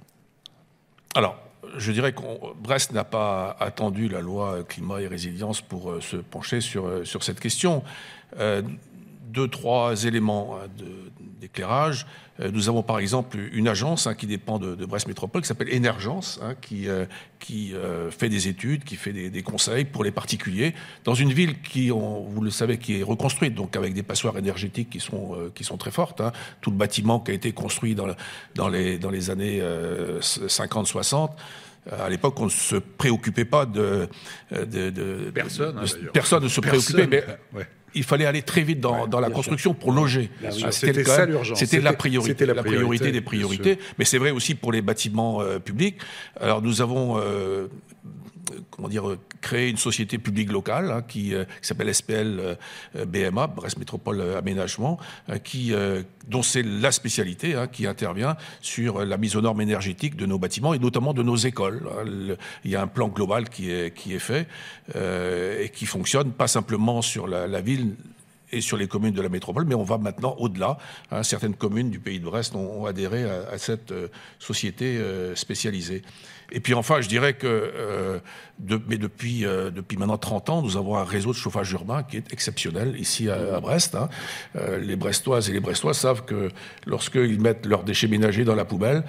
Alors, je dirais que Brest n'a pas attendu la loi climat et résilience pour euh, se pencher sur, euh, sur cette question. Euh, deux, trois éléments hein, de, d'éclairage. Euh, nous avons par exemple une agence hein, qui dépend de, de Brest Métropole, qui s'appelle Énergence, hein, qui, euh, qui euh, fait des études, qui fait des, des conseils pour les particuliers, dans une ville qui, on, vous le savez, qui est reconstruite, donc avec des passoires énergétiques qui sont, euh, qui sont très fortes. Hein. Tout le bâtiment qui a été construit dans, le, dans, les, dans les années euh, cinquante soixante, à l'époque, on ne se préoccupait pas de... de, de personne, de, hein, personne ne se personne, préoccupait, mais ouais. il fallait aller très vite dans, ouais, dans la construction sûr. pour loger. Ah, oui. ah, c'était c'était, ça même, l'urgence. C'était, c'était la priorité, c'était la, la priorité, priorité des priorités. Mais c'est vrai aussi pour les bâtiments euh, publics. Alors nous avons... Euh, comment dire, créer une société publique locale hein, qui, euh, qui s'appelle S P L euh, B M A, Brest Métropole Aménagement, euh, qui, euh, dont c'est la spécialité, hein, qui intervient sur la mise aux normes énergétiques de nos bâtiments et notamment de nos écoles. Hein. Le, il y a un plan global qui est, qui est fait euh, et qui fonctionne pas simplement sur la, la ville et sur les communes de la métropole, mais on va maintenant au-delà. Hein, certaines communes du pays de Brest ont, ont adhéré à, à cette euh, société euh, spécialisée. Et puis enfin, je dirais que euh, de, mais depuis, euh, depuis maintenant trente ans, nous avons un réseau de chauffage urbain qui est exceptionnel ici à, à Brest. Hein. Euh, les Brestoises et les Brestois savent que lorsqu'ils mettent leurs déchets ménagers dans la poubelle,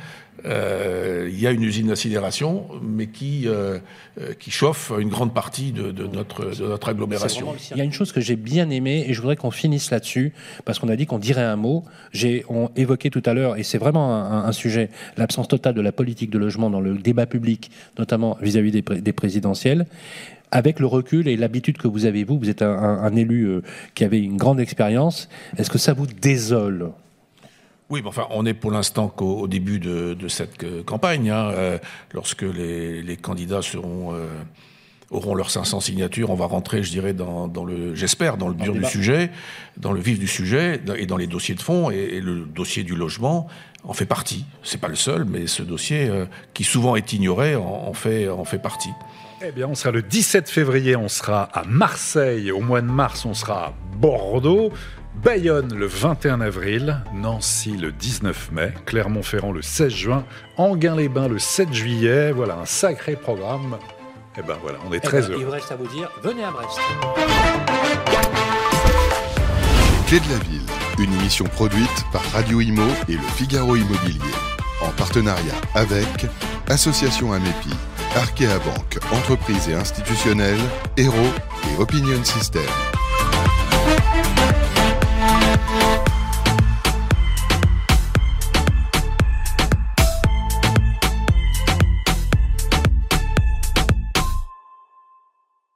euh, il y a une usine d'incinération, mais qui, euh, qui chauffe une grande partie de, de, notre, de notre agglomération. Il y a une chose que j'ai bien aimée, et je voudrais qu'on finisse là-dessus, parce qu'on a dit qu'on dirait un mot. J'ai on évoqué tout à l'heure, et c'est vraiment un, un sujet, l'absence totale de la politique de logement dans le débat public, notamment vis-à-vis des, pré- des présidentielles. Avec le recul et l'habitude que vous avez, vous, vous êtes un, un, un élu euh, qui avait une grande expérience, est-ce que ça vous désole ? Oui, mais enfin, on est pour l'instant qu'au au début de, de cette euh, campagne, hein, euh, lorsque les, les candidats seront... Euh, auront leurs cinq cents signatures, on va rentrer, je dirais, dans, dans le, j'espère, dans le dur du sujet, dans le vif du sujet, et dans les dossiers de fond, et, et le dossier du logement en fait partie. C'est pas le seul, mais ce dossier, euh, qui souvent est ignoré, en, en fait, en fait partie. Eh bien, on sera le dix-sept février, on sera à Marseille. Au mois de mars, on sera à Bordeaux. Bayonne le vingt et un avril, Nancy le dix-neuf mai, Clermont-Ferrand le seize juin, Enghien-les-Bains le sept juillet. Voilà, un sacré programme. Eh ben voilà, on est très eh ben, heureux. Il vous reste à vous dire, venez à Brest. Clés de la ville, une émission produite par Radio Imo et le Figaro Immobilier, en partenariat avec Association Amépi, Arkea Banque, entreprises et institutionnelles, Hero et Opinion System.